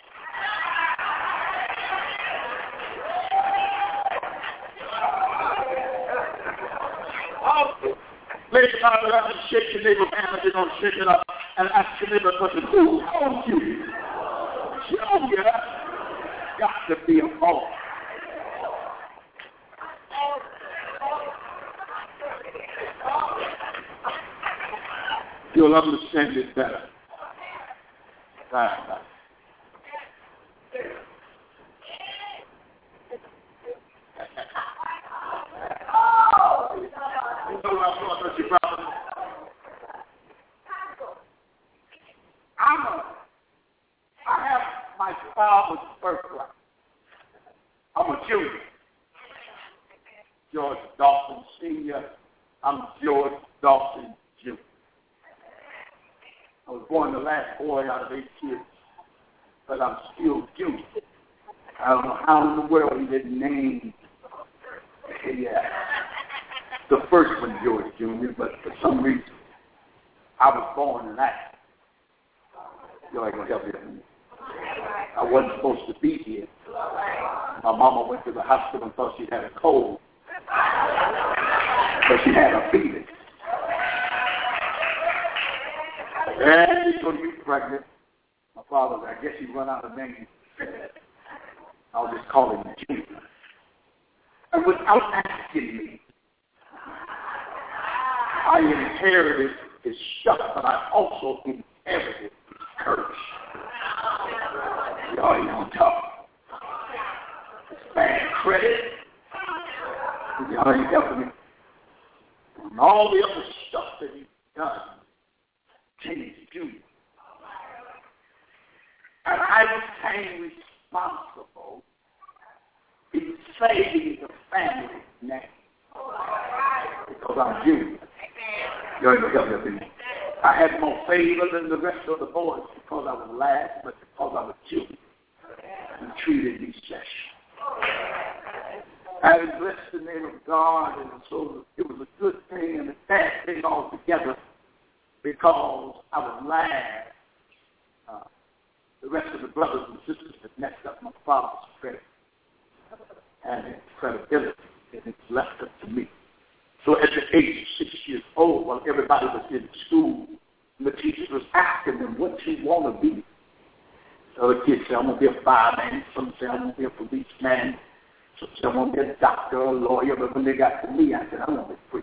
Ladies and gentlemen, I'm going to shake your neighbor's hand and you're going to shake it up and ask your neighbor, who told you Junior got to be a boy? You'll understand it better. Right, right. I'm a, I have my father's birthright. I'm a junior. George Dawson Senior. I'm George Dawson Junior I was born the last boy out of eight kids, but I'm still junior. I don't know how in the world he didn't name yeah, the first one George Junior, but for some reason I was born in that. You ain't gonna help me. I wasn't supposed to be here. My mama went to the hospital and thought she had a cold, but she had a fever. And so you pregnant. My father, I guess he run out of names. I'll just call him Junior. And without asking me, I inherited his stuff, but I also inherited his curse. Y'all ain't gonna talk. It's bad credit. Y'all ain't helping me. And all the other stuff that he's done, James Junior And I became responsible in saving the family name. Because I'm Junior. You ain't gonna help me. I had more favor than the rest of the boys because I was last, but because I was Junior. And treated me special. I blessed the name of God, and so it was a good thing and a bad thing altogether because I was last. Uh, the rest of the brothers and sisters had messed up my father's credit and his credibility, and it's left up to me. So at the age of six years old, while everybody was in school, and the teacher was asking them, what you want to be? So the kids said, I'm going to be a fireman. Some say, I'm going to be a policeman. So someone be a doctor or a lawyer, but when they got to me, I said, I want to preach.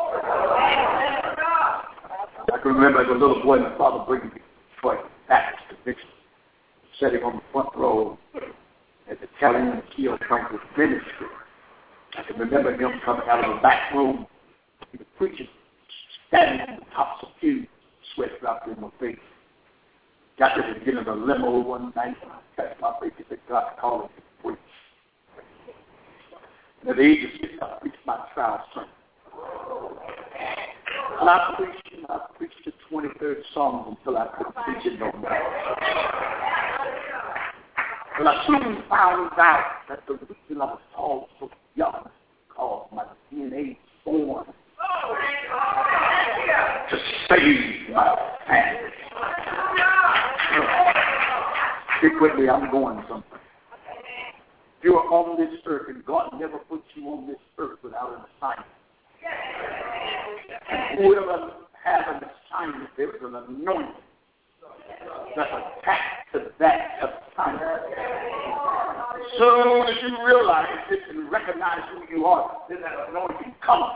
I can remember as a little boy, my father bringing me Detroit Baptist conviction, sitting on the front row at the Kelly and Keel Franklin ministry. I can remember him coming out of the back room. He was preaching, standing at the tops of pews, sweat dropped in my face. Got to the beginning of a limo one night, and I touched my face and said, God called me to preach. And at the age of six, I preached my trial sermon. And I preached, and I preached the twenty-third Psalm until I couldn't preach it no more. But I soon found out that the reason I was called so young caused my D N A born to save my family. Secretly, I'm going somewhere. You are on this earth, and God never puts you on this earth without an assignment. And whoever has an assignment, there is an anointing that's attached to that assignment. So as you realize this and recognize who you are, then that anointing comes.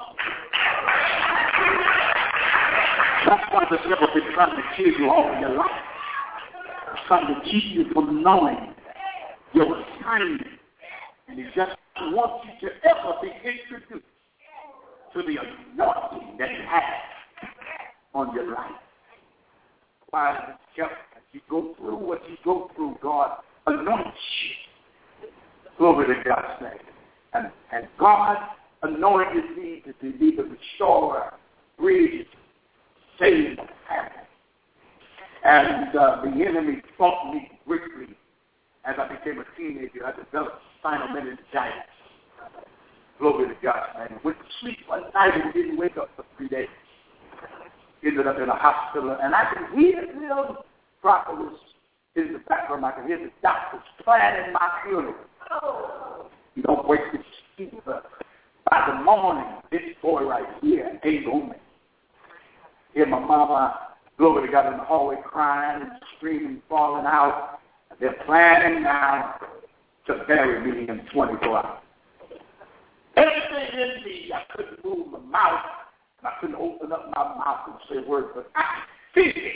That's why the devil has been trying to kill you all your life. He's trying to keep you from knowing your assignment. And he just wants you to ever be introduced to the anointing that you have on your life. Why, as you go through what you go through, God anoints you. Glory to God's name. And, and God anointed me to be the restorer, bridge, save the family. And uh, the enemy fought me greatly as I became a teenager. I developed spinal meningitis. Glory to God. And went to sleep one night and didn't wake up for three days. Ended up in a hospital, and I could hear the prophetess in the background. I could hear the doctors planning my funeral. You don't wake the sleep, but by the morning, this boy right here ain't on me. Hear my mama, glory to God, in the hallway crying and screaming, falling out. They're planning now to bury me in twenty-four hours. Everything in me, I couldn't move my mouth. I couldn't open up my mouth and say words, but I feel it.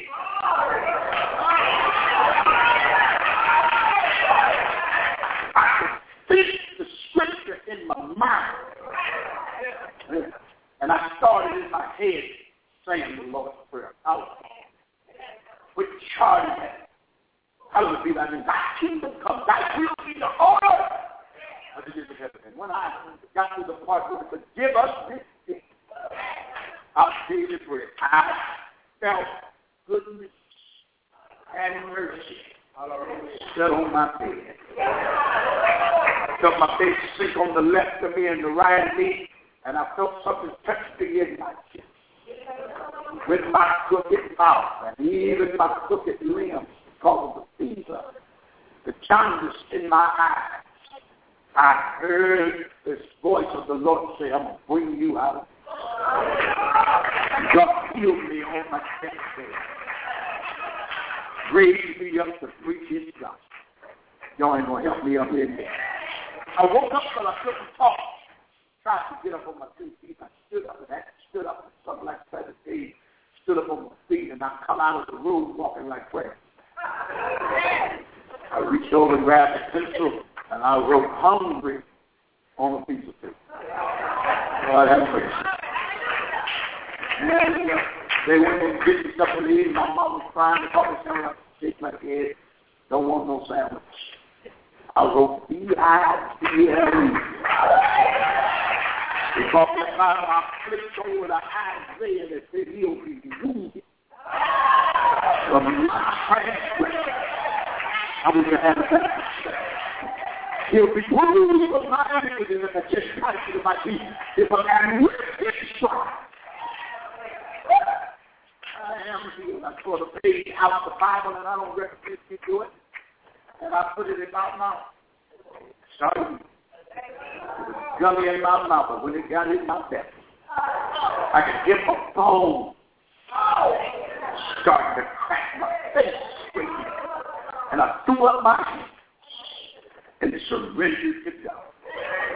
I could feel the scripture in my mind. And I started in my head saying the Lord's Prayer. I was with charging it. I would be like, thy kingdom come, thy will be the order. But it didn't happen. And when I got to the part where it said, give us this thing, I did it with I felt goodness and mercy set on my bed. Felt my face sink on the left of me and the right of me, and I felt something touch me in my chest. With my crooked mouth and even my crooked limbs because of the fever, the jaundice in my eyes, I heard this voice of the Lord say, I'm going to bring you out. God healed me on my deathbed. Raised me up to preach his gospel. Y'all ain't going to help me up in there. I woke up but I couldn't talk. Tried to get up on my two feet. I stood up and I stood up for something like seven days. Stood up on my feet and I come out of the room walking like prayer. I reached over and grabbed a pencil and I wrote hungry on a piece of paper. God have mercy. And uh, they went and did stuff to eat. My mom was crying. They called me something up. Shake my head. Don't want no sandwich. I wrote B I C L E. They called me out. I flipped over the Isaiah that said he'll be wounded from my transgression. I was going to have that. He'll be wounded from my iniquity, and I just tried to my feet. If a man will get struck, I am healed. I tore the page out of the Bible, and I don't recommend you do it. And I put it in my mouth. Started. It was gummy in my mouth, but when it got in my belly, I could get my bone starting to crack my face straight. And I threw up my hands and surrendered to God.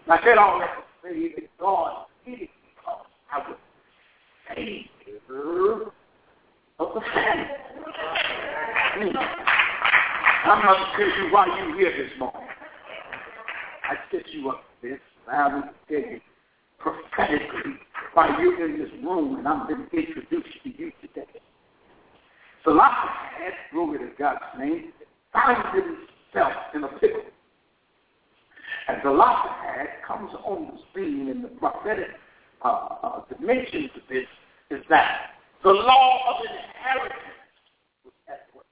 I said all that to say that God did it because I was Savior of the family. I'm not to tell you why you're here this morning. I set you up this. I will tell you prophetically why you're in this room, and I'm going to introduce to you today. Zelophehad, glory to God's name, finds himself in a pickle. And Zelophehad comes on the scene in the prophetic uh, uh, dimensions of this is that the law of inheritance was at work.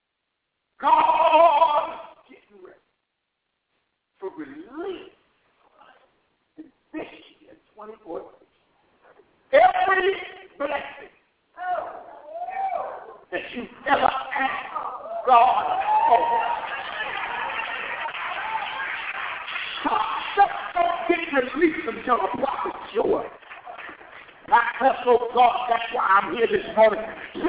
God is getting ready to release in this year, twenty fourteen, every blessing that you ever asked God for. Just don't get released until the prophet's yours. I bless, oh God, that's why I'm here this morning. To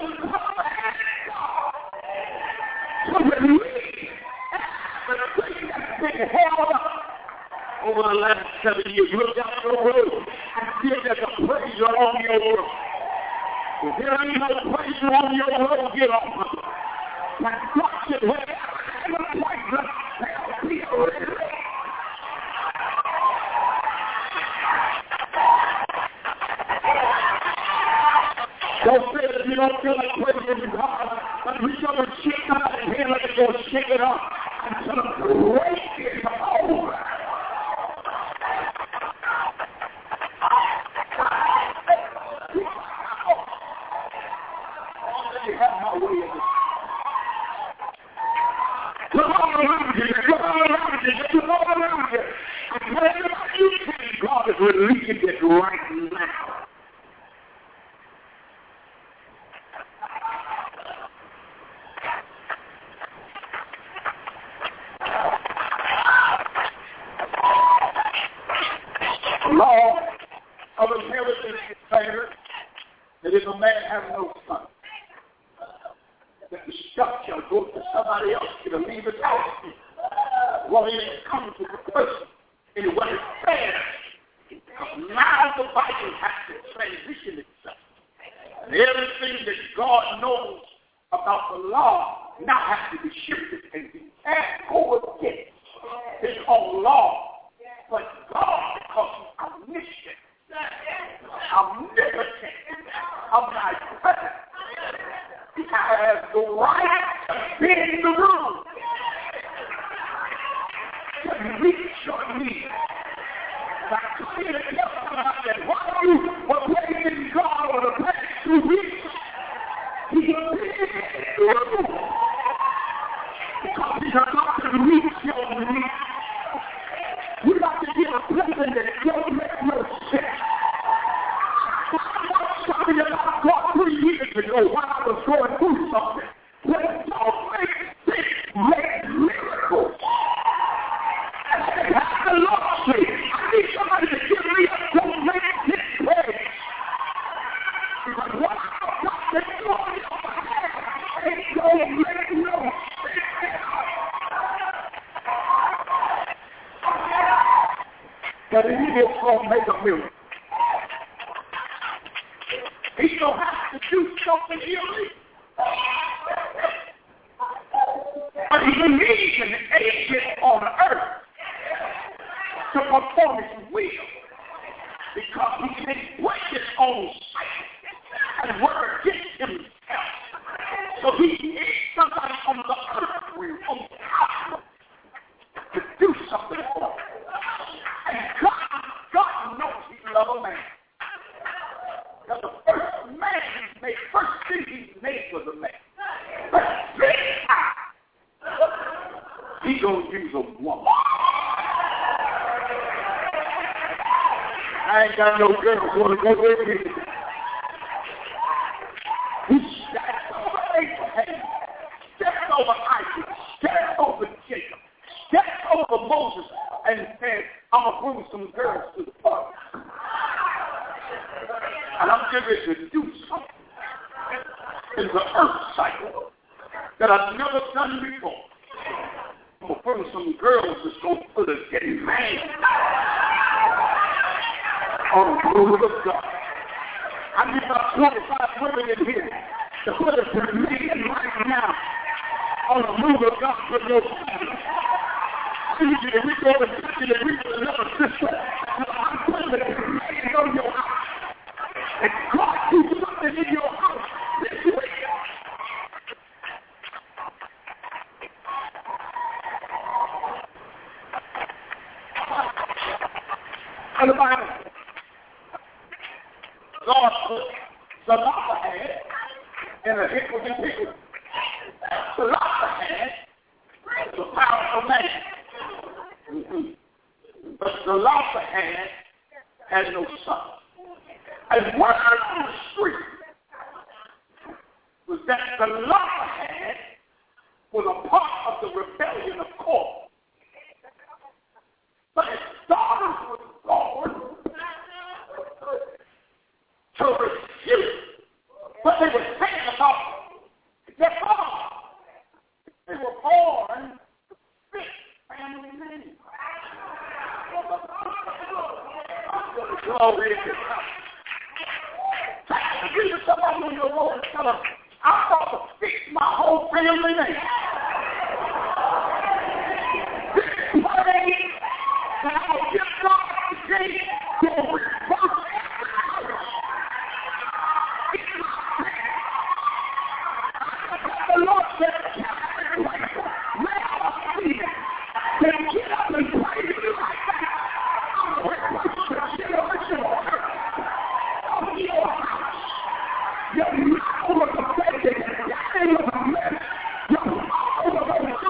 release the thing that's been held up over the last seven years. You look down your road and see there's a praiser on your road. If there ain't no praiser on your road, get off of it. Now, watch it wherever the praiser shall be released. Don't say that you don't feel like praising God, but we shall shake out and hear it and go shake it up until the break is over. You have my way in this. Look all around you, look all around you, look all around you. And whatever you think, God is releasing it right now. Law of inheritance declares that if a man has no son, that the stuff shall go to somebody else to leave his house. Well, it ain't come to the person. And it wasn't fair. Because now the Bible has to transition itself. And everything that God knows about the law now has to be shifted and be added over against his own law. But God, because he's omniscient, omnipotent, omnipresent, he has the right to be in the room, to reach your needs. Like to see it yesterday, that while you were praising God for the past two weeks, he is in the room. Because he's about to reach your needs. We got to get a blessing that don't make no sense. I'm talking about God three years ago when I was going through something. When it don't make sense, make miracles. And that's the Lord say. I need somebody to give me a don't make sense praise. Because what I got to do on your behalf ain't going to make no sense. But he is going to make a miracle. He's going to have to do something illegal. But he needs an agent on earth to perform his will. Because he can't break his own sight and work against himself. So he needs somebody on the earth realm, on top, to do something for him. And God, God knows he loves a man. Because the first man he made, first thing he made was a man. But this time, he's going to use a woman. I ain't got no girls want to go with me. He stepped over Abraham, stepped over Isaac, stepped over Jacob, stepped over Moses, and said, I'm going to bring some girls to the party. And I'm getting ready to do something in the earth cycle that I've never done before. I'm going to bring some girls that's going to put us in man. on the move of God. I need about twenty-five women in here to put us in million right now on the move of God for your family. I need you to reach over and touch it and reach another sister. I'm putting it in on your house. And God do something in your house this week. And the Bible, God put Zelophehad in a hit with his people. Zelophehad was a powerful man. Mm-hmm. But Zelophehad had no son. And word on the street was that Zelophehad was a part of the rebellion of Korah. But his daughters were born to refute what they were saying about their father. They were born to fit family names. Glory to God. Give somebody on your road and tell them, I'm going to fix my whole family name. This is my name. And I will give God the day to reverse the Lord said, let us see. Then get up and praise Him like that. I'm going to reverse the generation of your house. Your mouth was affected. Your name was a mess. Your mouth was a mess.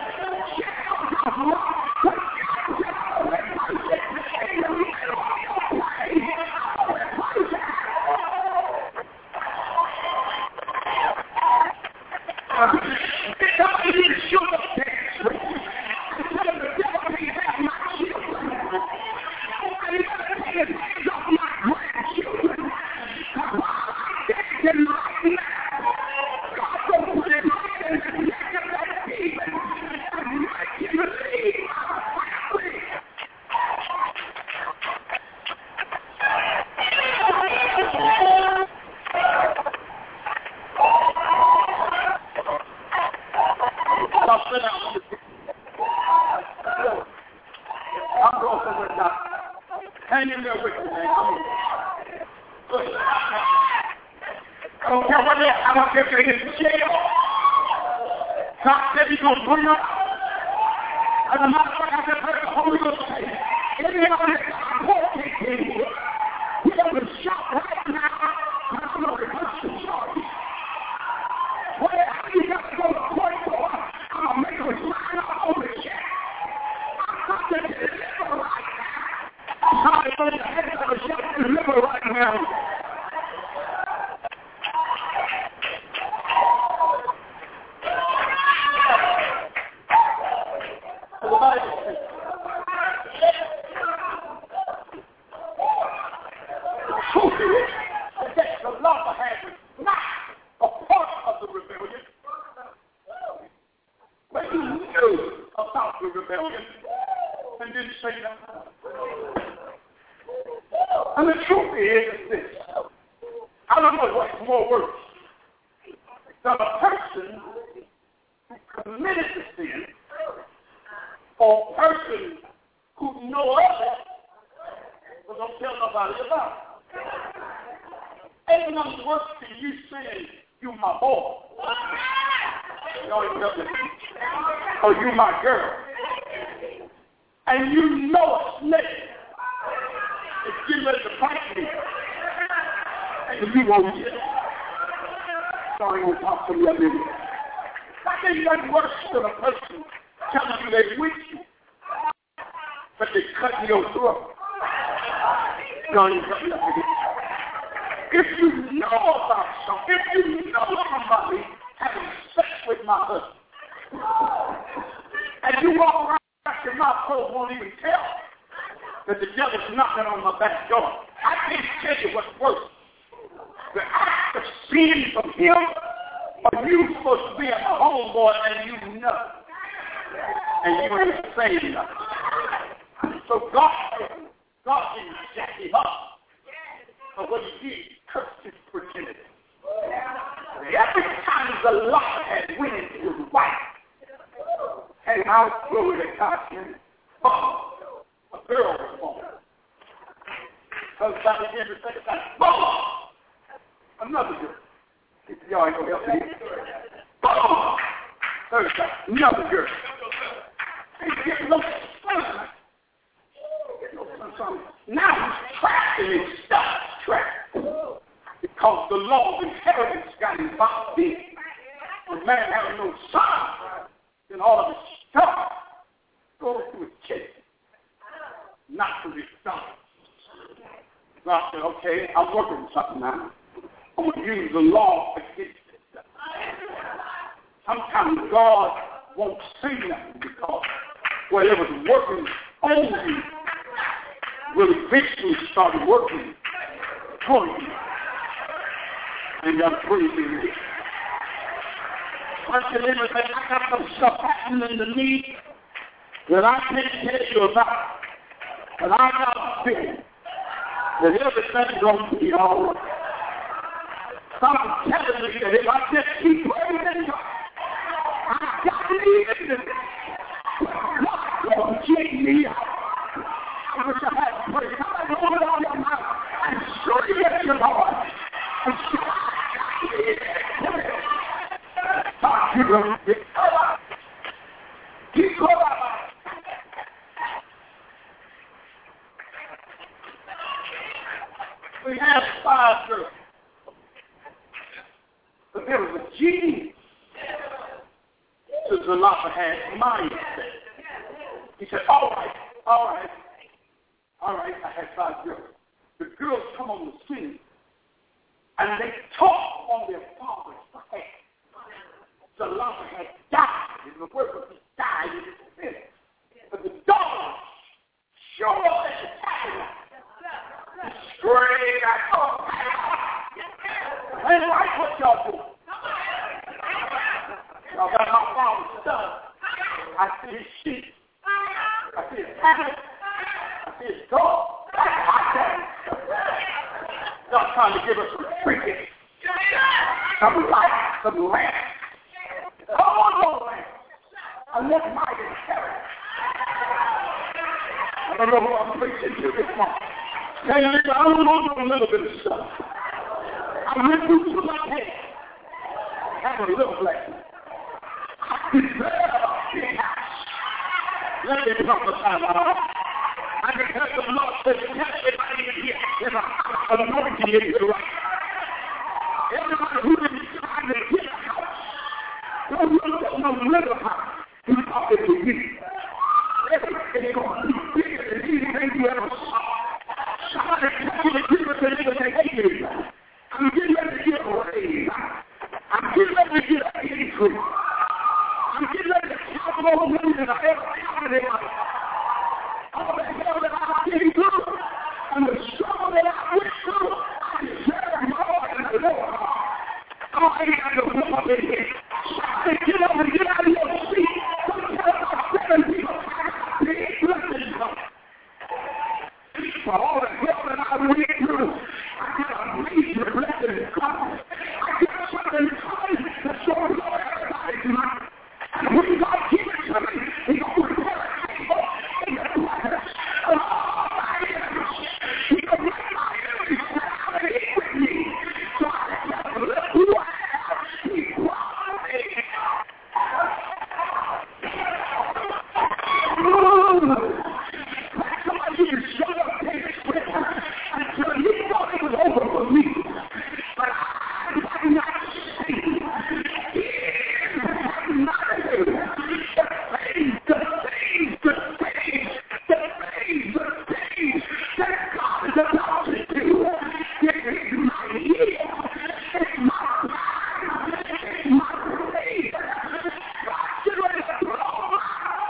Or you my girl. And you know a snake is getting ready to bite me. And you won't get it. Sorry, won't talk to me a minute. I think nothing worse than a person telling you they weak you, but they cut your throat. Don't cut me up again. If you know about something, if you know somebody having sex with my husband, and you walk around your mouth closed, won't even tell that the devil's knocking on my back door. I can't tell you what's worse. The act of sin from him, or you supposed to be a homeboy and you know, and you ain't saying nothing. So God, God didn't jack him up. But what he did, cursed his virginity. Every time the Lord had went into his wife, and how glory to God, oh, a girl was born. Somebody began to say that, oh, another girl. Y'all ain't gonna help me. Oh, third time, another girl. Ain't getting no son. Get no son, son. Now he's trapped and he's stuck trapped. Because the law of inheritance got involved in. The man having no son, then all of his stuff goes to his kid, not to his son. So I said, okay, I'm working on something now. I'm going to use the law against it. Sometimes God won't say nothing because whatever's working on you will eventually start working for you. And I'm praising you. I said, everything, I got some stuff happening to me that I can't tell you about. But I got a feeling that everything's going to be all right. I'm telling you that if I just keep praising God, I got to leave it. God will take me out. I wish I had praise. I'm going to open all your mouth and show you that the Lord. And show you keep going. We have five girls. But there was a genie. Sister Lapa had mindset. He said, all right, all right, all right, I had five girls. The girls come on the scene, and they talk on their father's behalf. The Lapa had died, and the word was he died in his spirit. But the daughters show up at the tabernacle. Straight at home. I ain't like what y'all do. Y'all got my father's son. I see his sheep. I see his cattle. I see his dog. Y'all trying to give us some trinkets. Some light, some lamp. Come on, no lamp. I left my inheritance. I don't know who I'm preaching to this morning. Hey, I don't know a little bit of stuff. I went through my head. Have a little blessing. Let me prophesy. I can tell the Lord says, everybody in here, there's a anointing in you right. Everybody who is trying to get a house, don't look at no little house. He's talking to you. Everything's going to be bigger than anything you ever saw. Somebody tell you to give us a nigga that hate you. I'm getting ready to get a raise. I'm getting ready to get an increase. I'm getting ready to count all the money that I ever counted in my life. All the hell that I've been through, and the struggle that I went through, I deserve more than the Lord. Oh, I ain't got no love in here. I get up and get out of your seat. Sometimes I'm seven people. They ain't blessing you. For all the hell that I went through, I got a major blessing in God. I got something coming to show you everybody tonight. And when God gives it to me, He's going to prepare a table in the water. Oh, my enemies. He's going to make my enemies come and eat with me. So I have to look who I am. He's brought me. Somebody can show up until you thought it was over for me. But I'm not saying I'm not saying the things, the things, the things, the things, the things that God is about to do. It is my year. It's my time. It's my faith. God's getting ready to blow my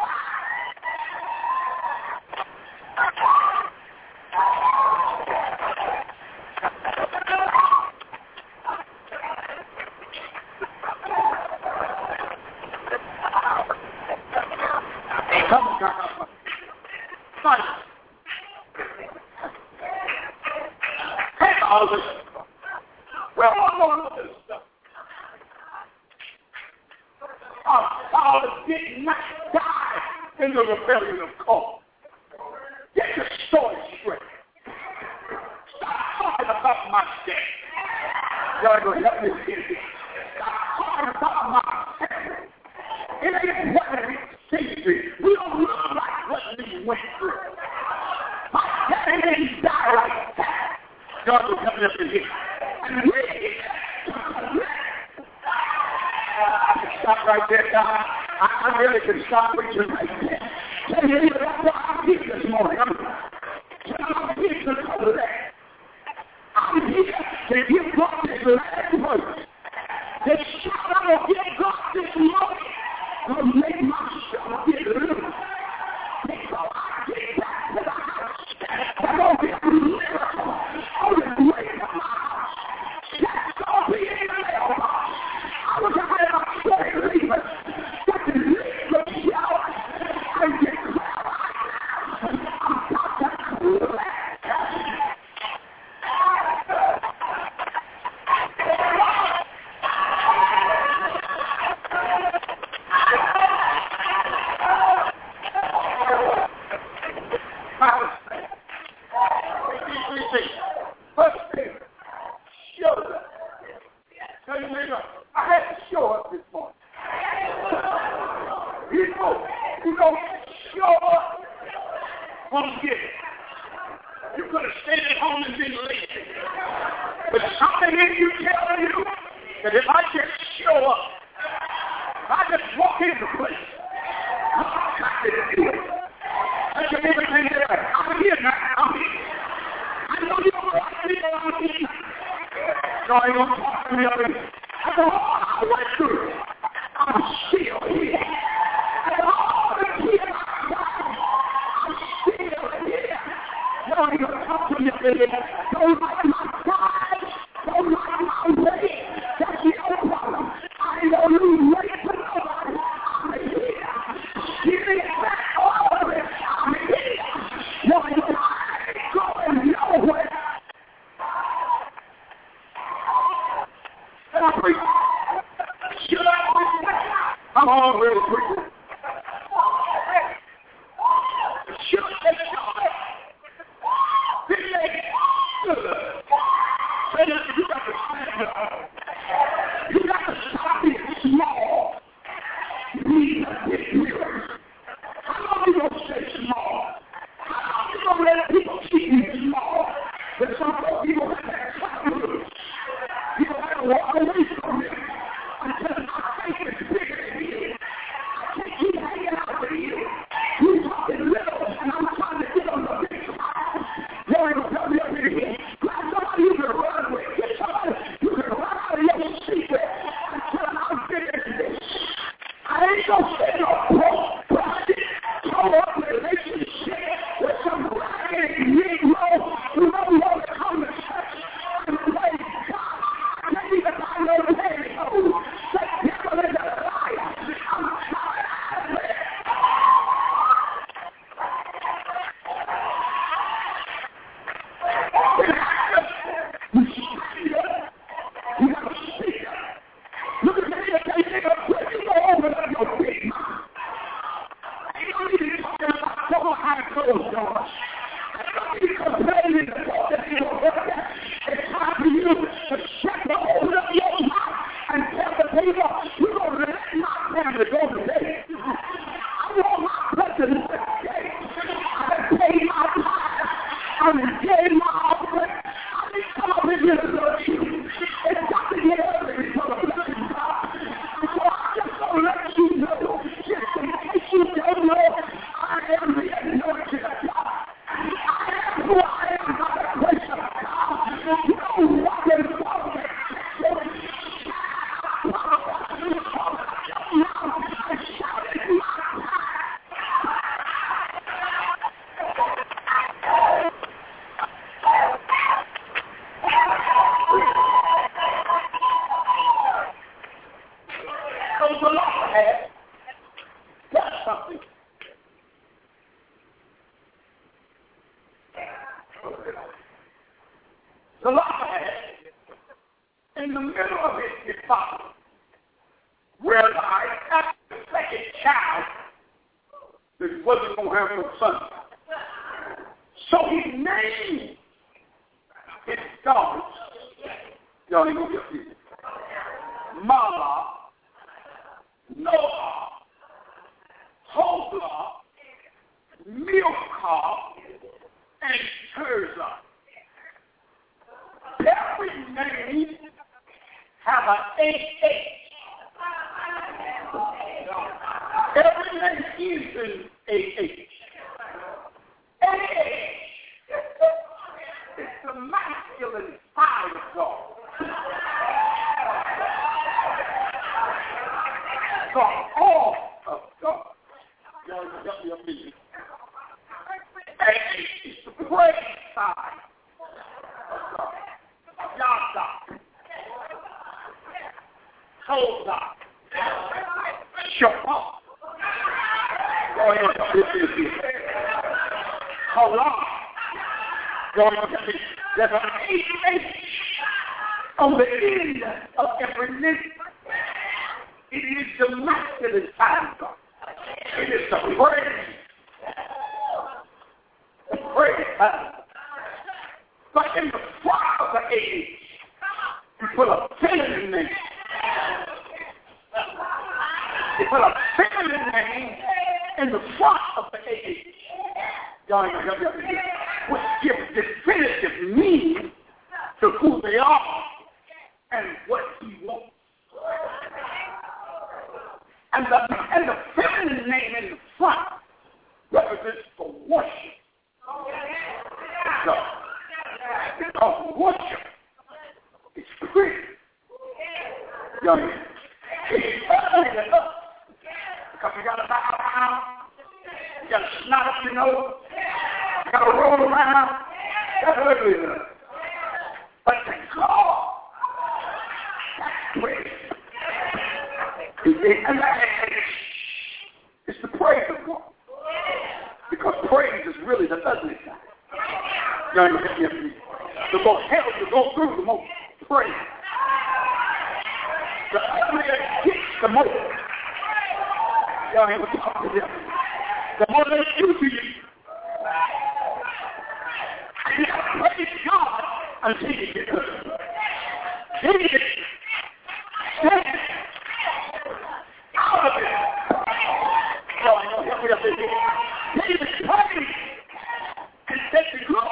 Come on, come on. Fine. Hey, all Saul did not die in the rebellion of Korah. Get your story straight. Stop talking about my death. Y'all going to help me hear this. Stop talking about my death. It ain't what it seems to. We don't look like what we went through. My daddy didn't die like that. God will help me up in here. And we, I can stop right there, God. I, I really can stop with you right there. Tell you, that's why I'm here this morning. I'm, I'm here to cover that. I'm here to give God this last word. The shout out of give God this morning will make my shout get loose. Before I get back to the house, there's going to be a miracle on the way to my house. That's going to be in the mailbox. I was going to have a story leaving that can leave the shower and declare I'm about to collect. I had to show up this morning. People who don't show up won't get it. You could have stayed at home and been lazy. But something in you telling you that if I just show up, if I just walk into the place, I've got to do it. That's everything there. I'm here now. I'm here. I know you don't like me, but I'm here. So I don't talk to me other. I know I went through it. I'm still here. And all the tears I'm still here. No, you don't talk to me other. Don't like my pride. Don't like my way. That's the only problem. I don't lose weight to nobody. I'm here. Give me back all of it. I'm here. No, I ain't going nowhere. And I preach. Should I preach? I'm already preaching. Should I take it? Big leg. Say that you got to stand up. You got to stop being small. You need to get real. How long you going to stay small? How long you going to let people keep you small? But some people have that confidence. You don't have to walk away from it until my faith is bigger than you. I can't keep hanging out with you. You're talking little, and I'm trying to get on the big side. Lord will tell me over here. Grab somebody you can run with. Get somebody you can run out of your secret until I'm bigger than this. I ain't going to say no broke, private, co-op relationship with some raggedy Negro who don't want to come to church and play God. I can't even find no radio. The devil is a liar. I'm tired of it. You speak up. You have a speaker. Look at me and say, nigga, put you go over there, your big mouth. You don't need to be talking about so high clothes, George. I don't need to complain about that you don't work there. It's time for you to shut the open up your mouth and tell the people, you're going to let my family go today. I want my president to stay. I paid my tithe. I paid my offering. I didn't come up with you to love you. It's got to get ugly for the blessing God. So I'm just going to let you know, just in case you don't know, I am the anointed of God. I am who I am by the grace of God. You know what is wrong with the Lord has got something. The Lord has, in the middle of his deposit, where I have to second American son. So he named his daughters, y'all ain't gonna get it, Mala, Noah, Hogla, Milcah, and Tirzah. Every name have an A H. Every name is an A H. A H is the masculine side of God. So all of God. Y'all help me up here. A H is the praise side of God. Yada, Toda, Shabbat. Go ahead, this is it. Halah. Go ahead, there's an H H on the end of every name. It is the masculine side of God. It is the praise. The praise side. But in the front of the age, you put a feminine name. You put a feminine name in the front of the age. Y'all ain't gonna help me. Which gives definitive meaning to who they are and what he wants. And the, and the feminine name in the front represents the worship. So, because worship is free. Young. Because you got to bow down, you got to snot up your nose, you got to roll around. That's ugly enough. But to God, that's praise. It's the praise of God. Because praise is really the ugly side. Y'all ain't gonna get me. The most hell to go through, the most praise. The uglier gets, the more. Y'all ain't gonna talk to them. The more they do to you. And you gotta praise God until you get hurt. David stand out of it. Y'all ain't gonna help me up in here. David prayed and said to God,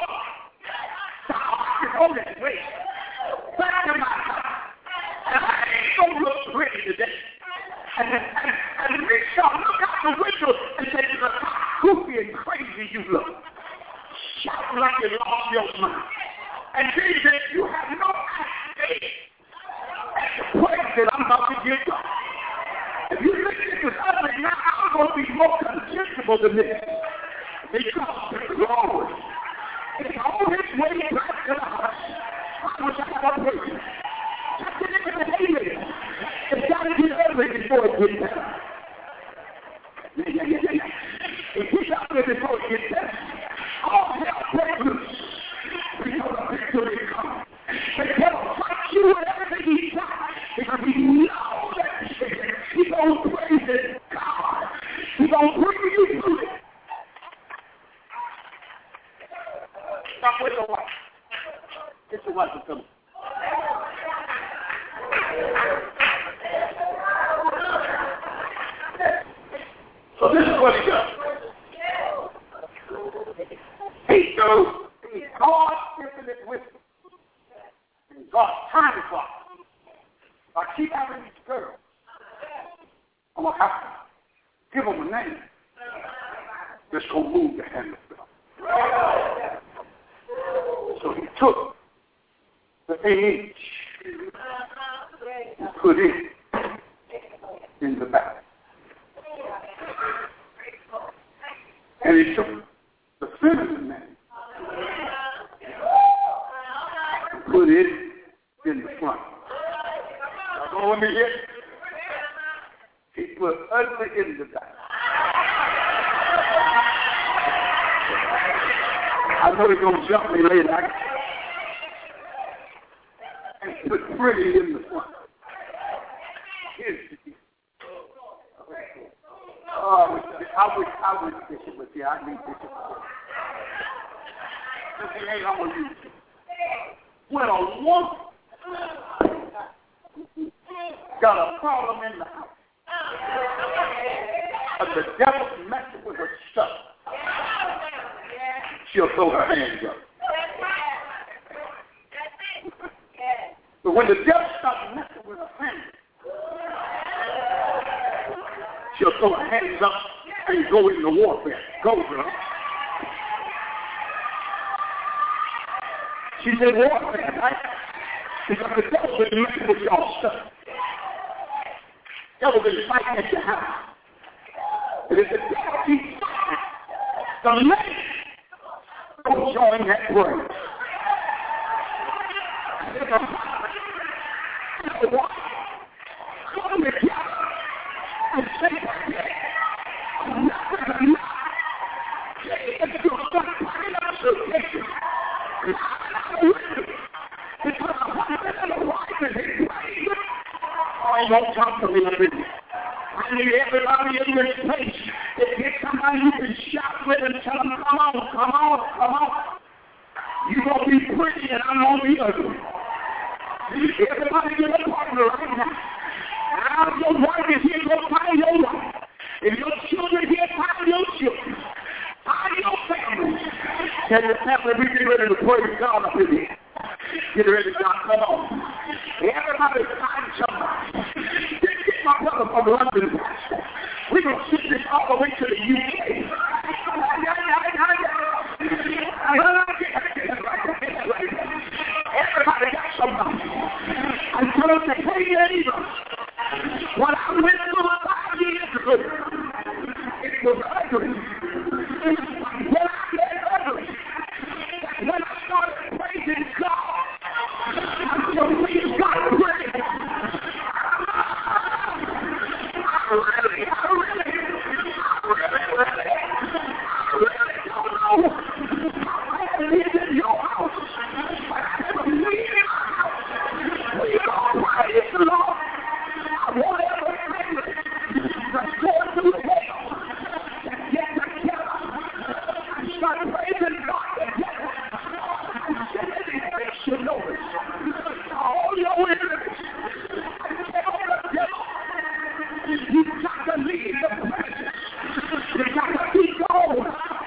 hold that way. Back to my house. And I ain't gonna look pretty today. And then and, and they shall look out the window and say, look how goofy and crazy you look. Shout like you lost your mind. And Jesus said, you have no idea at the praise that I'm about to give God. If you think this is ugly now, I'm going to be more contemptible than this. Because the glory is on its way back to the house. I wish I had a person. Just get into the hated. It's got to get ugly before it gets better. Yeah, yeah, yeah, yeah. It gets ugly before it gets better. All hell breaks loose. Because the victory comes. The devil fights you with everything he's got. Because he knows that he's going to praise it. God. He's going to bring you through it. Stop with your wife. Get your wife to come. So this is what he does. He goes, he's God's infinite wisdom. And God's time clock. I keep having these girls. I'm going to have to give them a name that's going to move the hand of God. So he took the age and put it in the back. And he took the feminine name and put it in the front. Y'all go with me here? He put ugly in the back. I know he's going to jump me later. And put pretty in the front. Here's the deal. Oh, I wish, I wish Bishop was here. I need Bishop. Hey, I'm going to use it. When a woman got a problem in the house, but the devil's messing with her stuff, she'll throw her hands up. But when the devil starts messing with her family, she'll throw her hands up and go into warfare. Go, girl. She said warfare, right? Because the devil been messing with y'all stuff. The devil been fighting at your house. But if the devil keeps fighting, the lady don't join that prayer. Come together and say that nothing enough. If you start fighting out your picture, because a husband and a wife is in praise, I won't talk to me a minute. I need everybody in this place to get somebody you can shout with and tell them, come on, come on, come on. You're going to be pretty and I'm going to be ugly. Everybody in the partner right now. Now your wife is here, go find your wife. If your children here, find your children. Find your family. Tell your family we get ready to praise God up in here. Get ready, God, come on. Everybody find somebody. Get my brother from London. We're going to sit this all the way to the U K. Everybody got somebody. I tell them to pay your neighbor. What I went through five years ago, it was ugly. When I got ugly, when I started praising God, I said, please God, praise. I really, I really, I really, really, I really don't know. I live in your house, but I never leave in my house. We all right in the Lord. I want every family that's going through hell to get together and start praising God together. I said anything should know it. All your enemies, I tell the devil, you got to leave the presence. You got to be gone.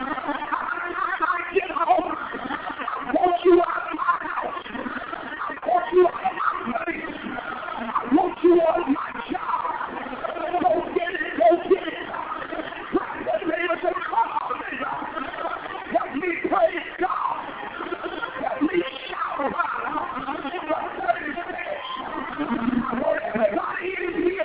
I get home. I want you out of my house. I want you out of my place. I want you on my job. Go get it, go get it. Let me say, come on, nigga. Let me praise God. Let me shout about everybody in here.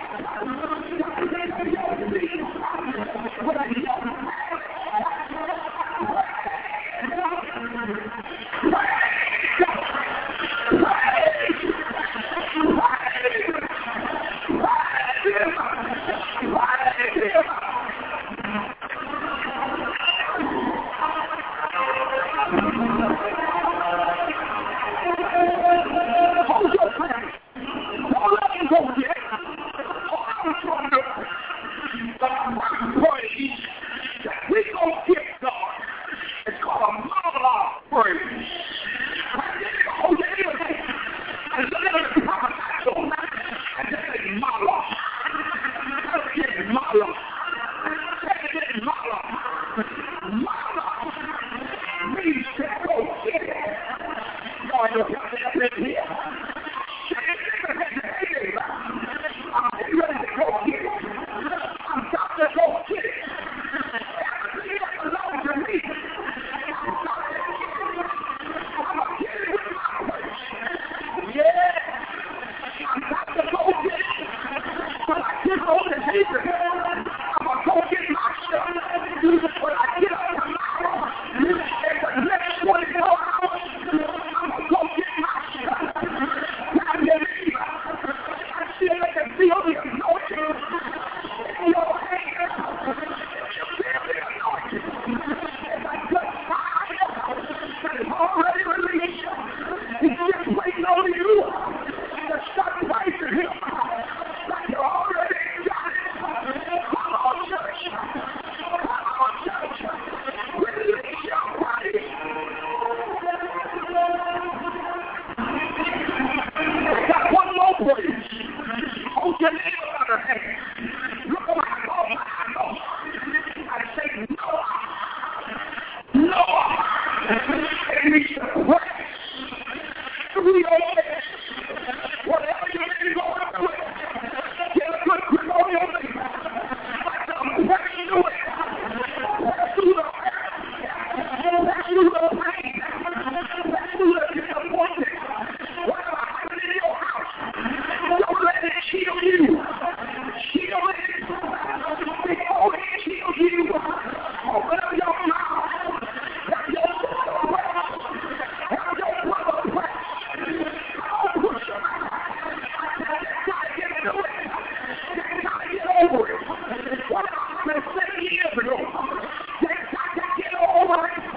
over it. What I said seven years ago. They got to get over it.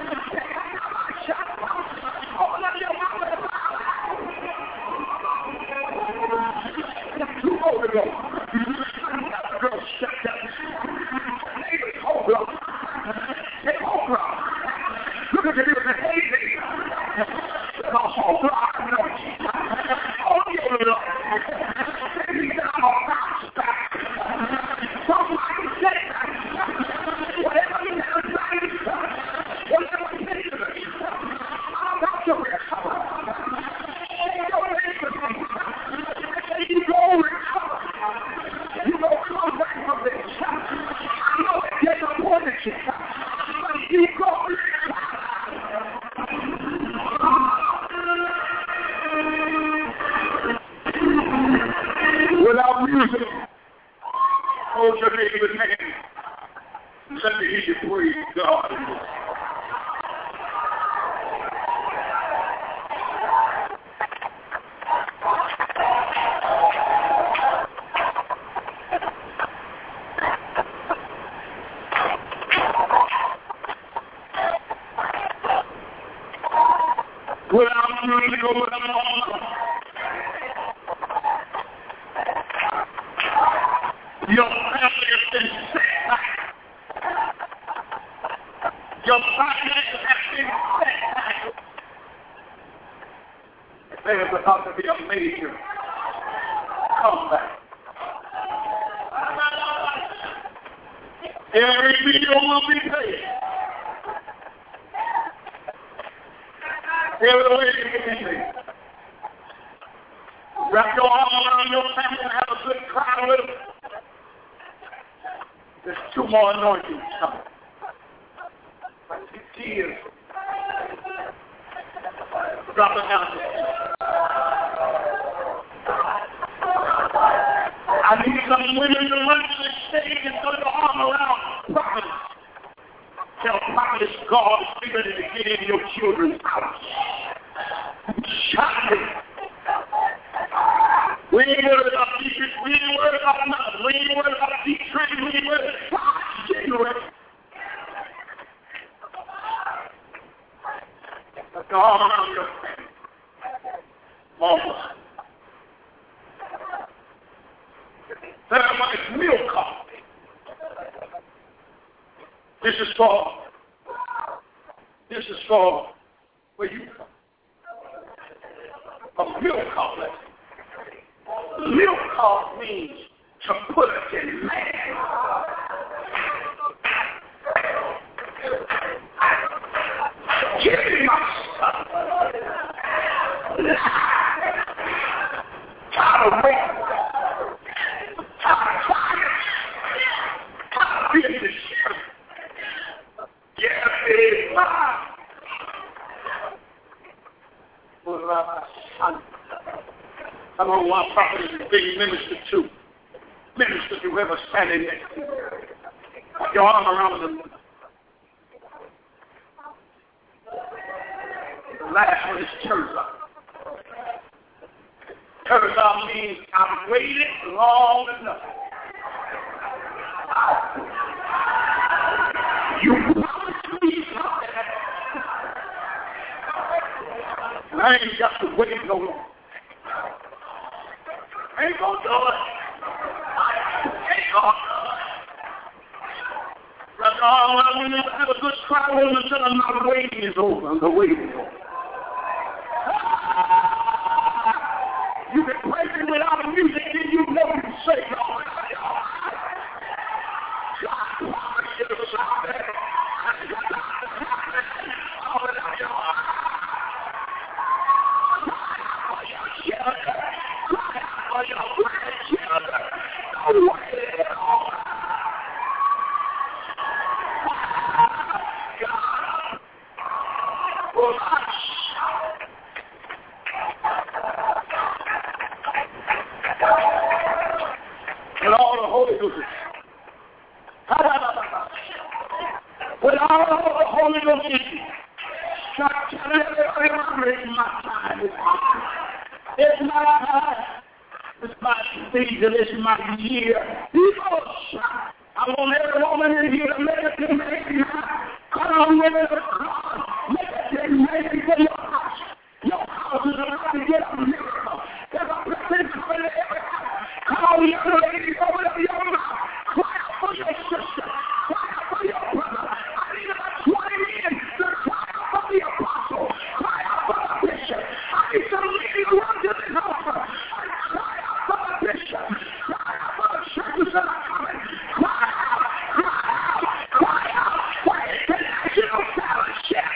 Open up your mouth and that's too old ago. The girl shut up. Neighbors, hold up. Hey, hold up. Look at you, the hazy. The whole lot. Oh, you look. Maybe down on bounce back. Somebody say that. Whatever you have done, whatever you did to me, I'm about to recover. You go recover. You go come back from this. I know it disappointed you. You go recover. Without music, hold your neighbor's hand. Let me hear you praise God. Without music or without your family has been set back. Your finances have been set back. There's about to be a major comeback. Every video will be paid. Every way you can be. Wrap your arm around your family and have a good cry with them. There's two more anointings coming. Tears. Drop it down. I need some women to run to the stage and put your arm around prophets. Tell prophets God is ready to get in your children's house. Shout it. We ain't worried about teachers. We ain't worried about nothing. We ain't worried about deep training. We ain't worried about God. Put the arm around your family. Mama. Ceremony's milk coffee. This is for, this is for where you come. A milk coffee. Milk cough means to put us in man. Give me my son. Tired of waiting. Tired of fire. Tired of being the sheriff. Yes, it is mine. What about my son? I don't want prophets to be ministered to. Minister to whoever standing next to you. Put your arm around them. The last one is Tirzah. Tirzah means I've waited long enough. You promised me something. I ain't got to wait no longer. I ain't gonna do it. I ain't gonna do it. Brother, oh, well, we never have a good cry with him until the waiting is over. The waiting is over. You can praise him without music, then you know you say, oh, God promised you something. And all the Holy Ghost. With all the Holy Ghost. Stop telling everybody my time. It's my time. this mighty season, this mighty year. I want every woman in here to make it to me. Come on, women of God. Make it to me for your house. Your house is about to get a miracle. There's a blessing coming to every house. Come on, young ladies, open up your mouth. Cry out for your sister. Cry out for your brother. I need about twenty men to cry out for the apostle. Cry out for the bishop. I need some ladies to run to this altar. Cry out for the bishop. Cry out for the churches that are coming. Cry out, cry out, cry out for international fellowship.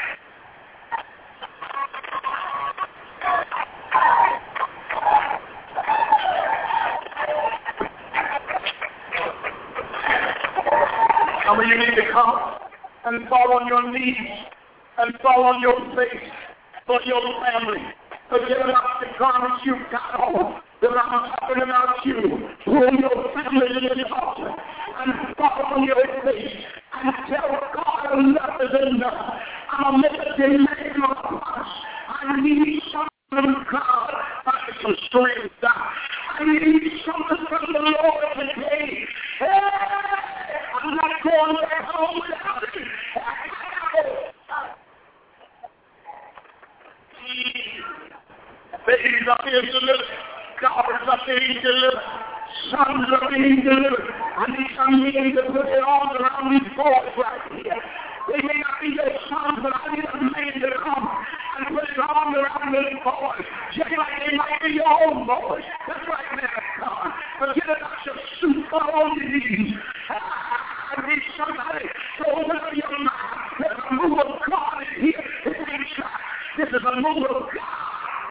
Some of you need to come and fall on your knees and fall on your face for your family. Forget about the garments you've got on. That I'm talking about you. Pull your family to the altar and fall on your face and tell God enough is enough. I'm going to make a demand on us. I need something from God. I need some strength. I need something from the Lord today. Hey, I'm not going back home without it. Babies are being delivered. Daughters are being delivered. Sons are being delivered. I need some men to put their arms around these boys right here. They may not be their sons, but I need a man to come and put his arms around these boys, just like they might be your own boys. That's right, man of God. Forget about your suit, go on your knees. I need somebody to open up your mouth. There's a move of God in here. This ain't shot. This is a move of God.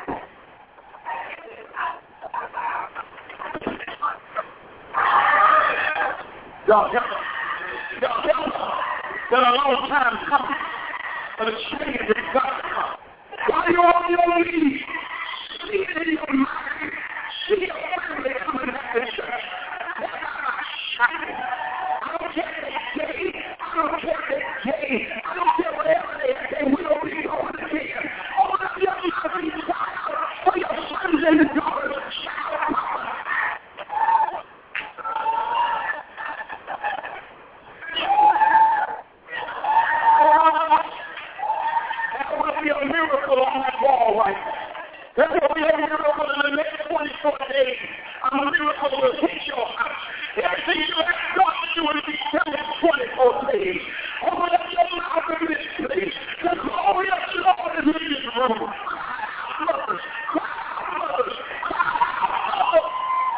Y'all help us. Y'all help us. That a long time coming. But a change has got to come. While you're on your knees, see it in your mind. See your family coming back to church. They're not shining. I don't care if they're gay. I don't care if they're gay. I don't care whatever they are. They will be going to care. Open up your mouth and cry out for your sons and daughters. Shout out. There will be a miracle on that wall right there. There will be a miracle in the next twenty-four days. A miracle will hit your house. Everything you have got to do will be done in twenty-four days. Open up your mouth in this place. The glory of the Lord is in this room. Cry out, mothers. Cry out, mothers. Cry out, mothers.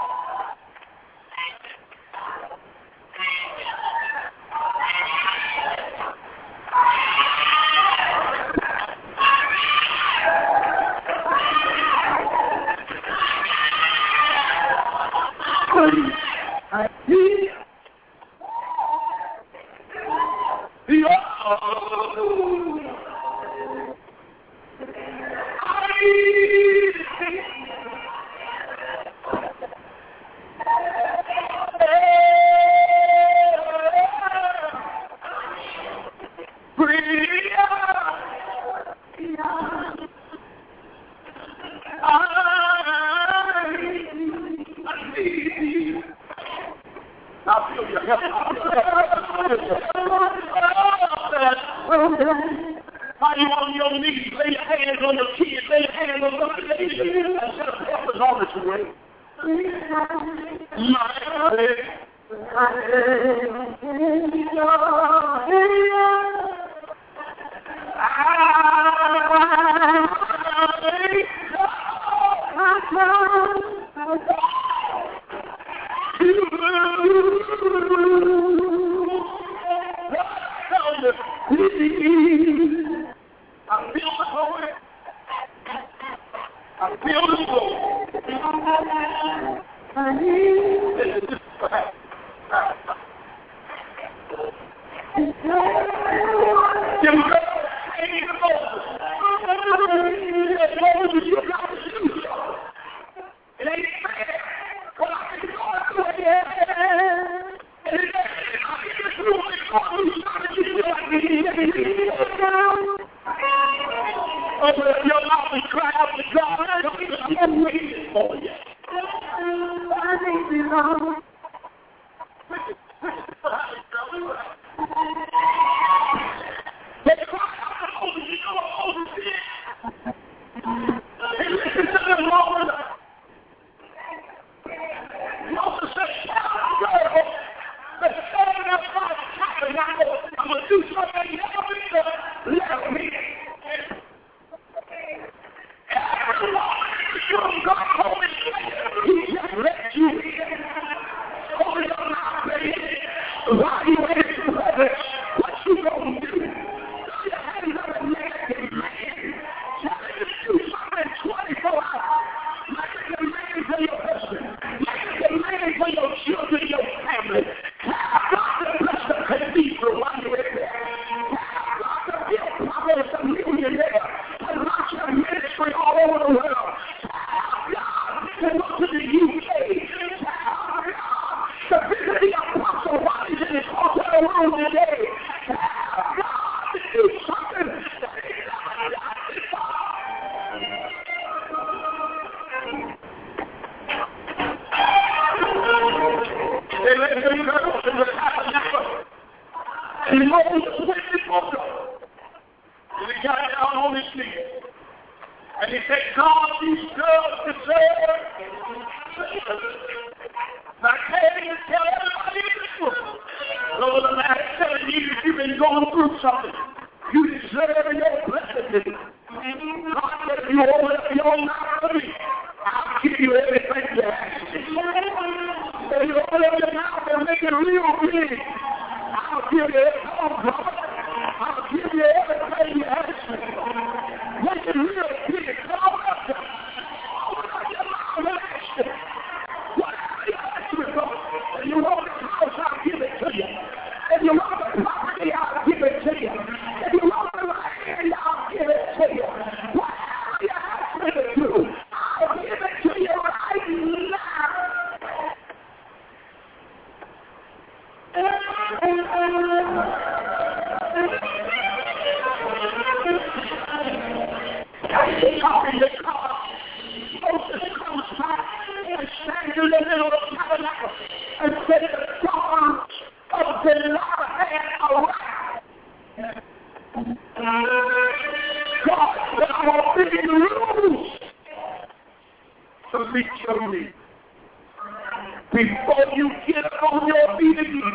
I see the oh, I feel your help. While you're on your knees, lay your hands on your kids, lay your hands on your ladies, and set up help is on its way. I feel the glory. I feel the glory. Them girls hanging to Moses. Moses, you got to do so. It ain't fair. Well, I can go up there. And it ain't. I can just do what it's called. You got to do it. Open up your mouth and cry out to God. I'm waiting for you. your room today. God to do something. They let him go to the tabernacle. And Moses went before God. And he got down on his knees. And he said, God, these girls deserve. Now, I can't even tell everybody in this room. Over the last seven years, you've been going through something. You deserve your blessing. God said, if you open up your mouth to me, I'll give you everything you ask me. If you open up your mouth and make it real big, I'll give you everything. I'll give you everything you ask me. Make it real big. Come on up there. Open up your mouth and ask me. Whatever you ask me for. If you want the house, I'll give it to you. If you want the property, I'll give it to you. If you want the land, I'll give it to you. Whatever you ask me to do, I'll give it to you right now. In the car, Moses comes back and stands in the middle of the tabernacle and said, the God of Delilah had arrived. God said, I'm opening rules to meet your need. Before you get up on your feet again,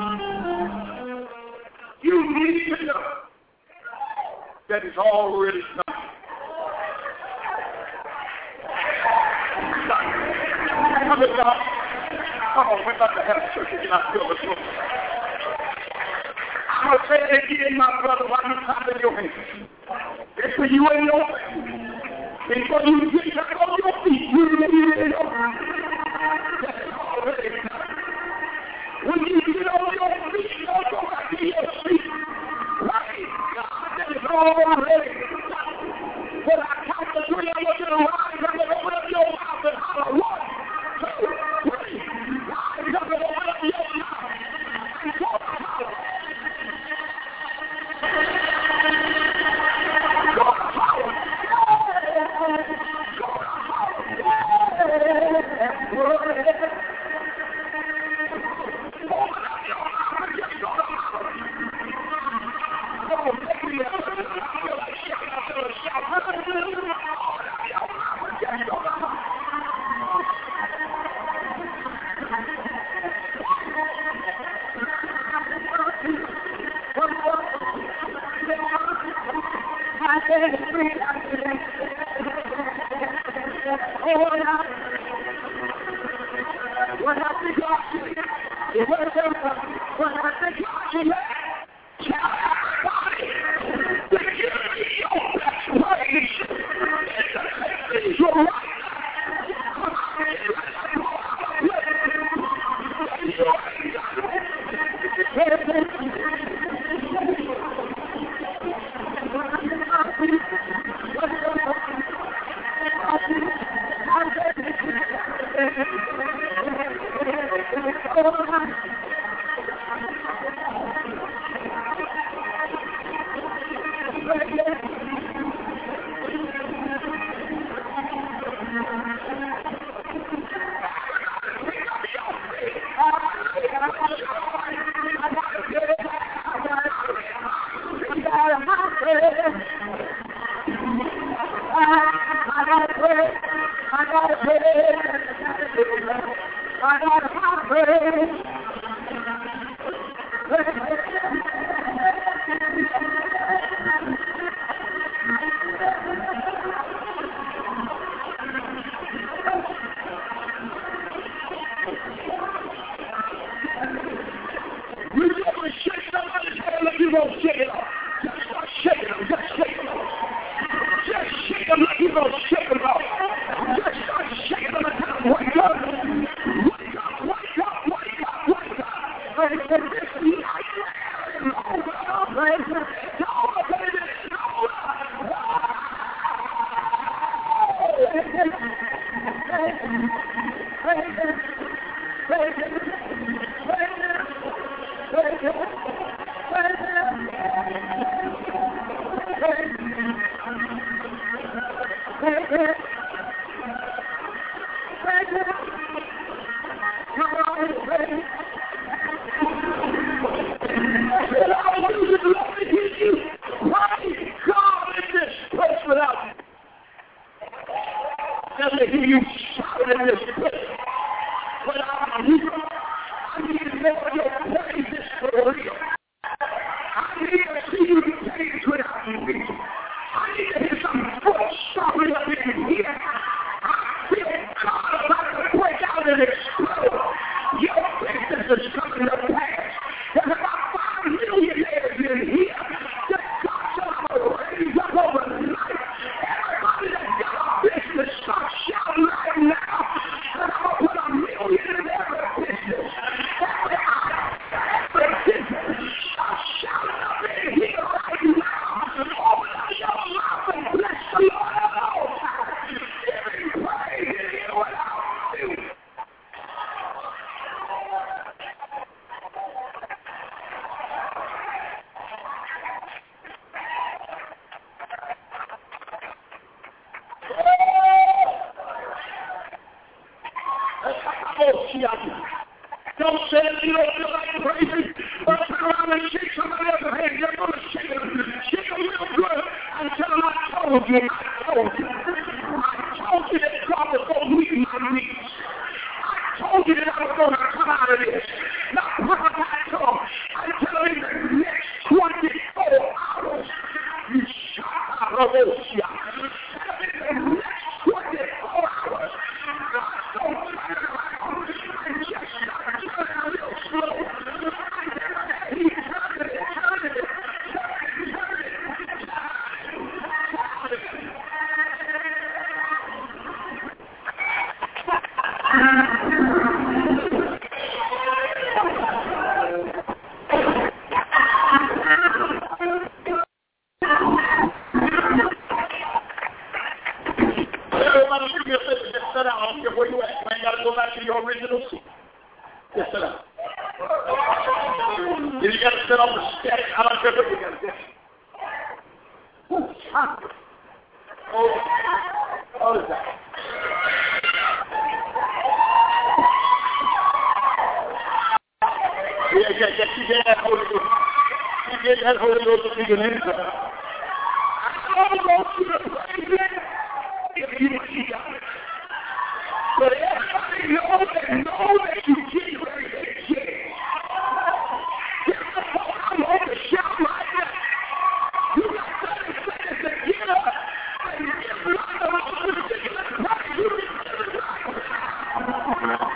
you need to know that it's already done. Come on, God. Come on, we're about to have church again. I feel this room. I'm going to say it again, my brother, while you're clapping your hands. It's for you and your family. It's for you to get back on your feet. You need it. That's already done. When you get on your feet, you don't go back to your feet. Right? God, that is already done. When I count the three, I want you to rise up and open up your mouth and holler, one, two, three. Rise up and open up your mouth and go to holler. Go to holler. Go to holler. Open up your mouth and just go to holler. Come on, make me a I feel like shouting, I feel like shouting. Open up your mouth and just go to holler. What happened to God? What happened to God? Tell everybody to give me your best praise. You're right. Don't say that you don't feel like praising, but turn around and shake somebody else's hand. You're going to shake them, shake them real good, and tell them I told you, I told you. I told you that God was going to meet my needs. I told you that I was going to come out of this. Not prophesy to them. I tell them in the next twenty-four hours, you shut out of this. Tell them in the next twenty-four hours, God don't turn around and just turn a little slow. He turned it, turned it, turned it, turned it. Everybody should be a favor. Just sit down. I don't care where you at. You ain't got to go back to your original seat. Just sit down. If you got to sit on the steps, I don't care what you got to do. Oh, what is that? Yeah, yeah, yeah. You get that Holy Ghost. You get that Holy Ghost to be an answer. I don't want you to praise it. If you see God. But everybody know that, know that you get ready to get. I'm on the shout like that. You got thirty seconds to get up and get right on the particular time you get it right.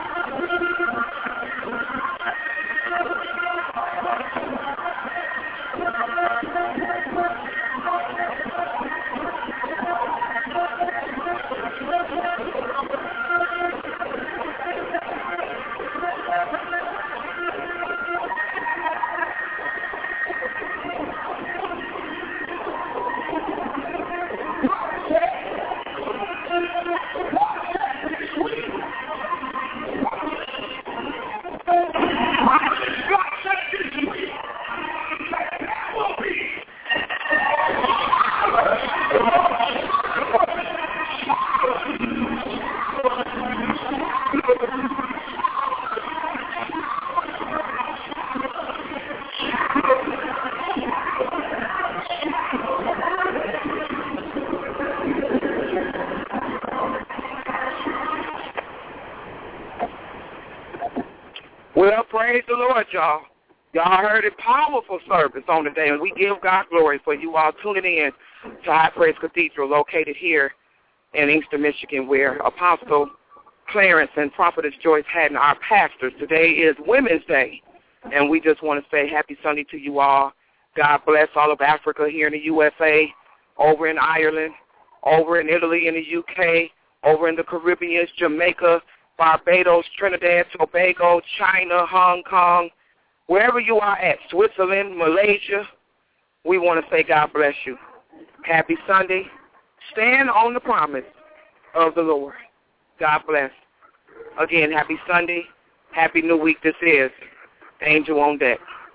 Well, praise the Lord, y'all. Y'all heard a powerful service on the day, and we give God glory for you all tuning in to High Praise Cathedral, located here in Inkster, Michigan, where Apostle Clarence and Prophetess Joyce Haddon are pastors. Today is Women's Day, and we just want to say happy Sunday to you all. God bless all of Africa here in the U S A, over in Ireland, over in Italy, in the U K, over in the Caribbean, Jamaica, Barbados, Trinidad, Tobago, China, Hong Kong, wherever you are at, Switzerland, Malaysia, we want to say God bless you. Happy Sunday. Stand on the promise of the Lord. God bless. Again, happy Sunday. Happy New Week this is. Angel on deck.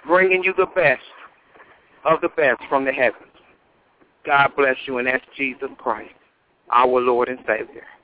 bringing you the best of the best from the heavens. God bless you, and that's Jesus Christ, our Lord and Savior.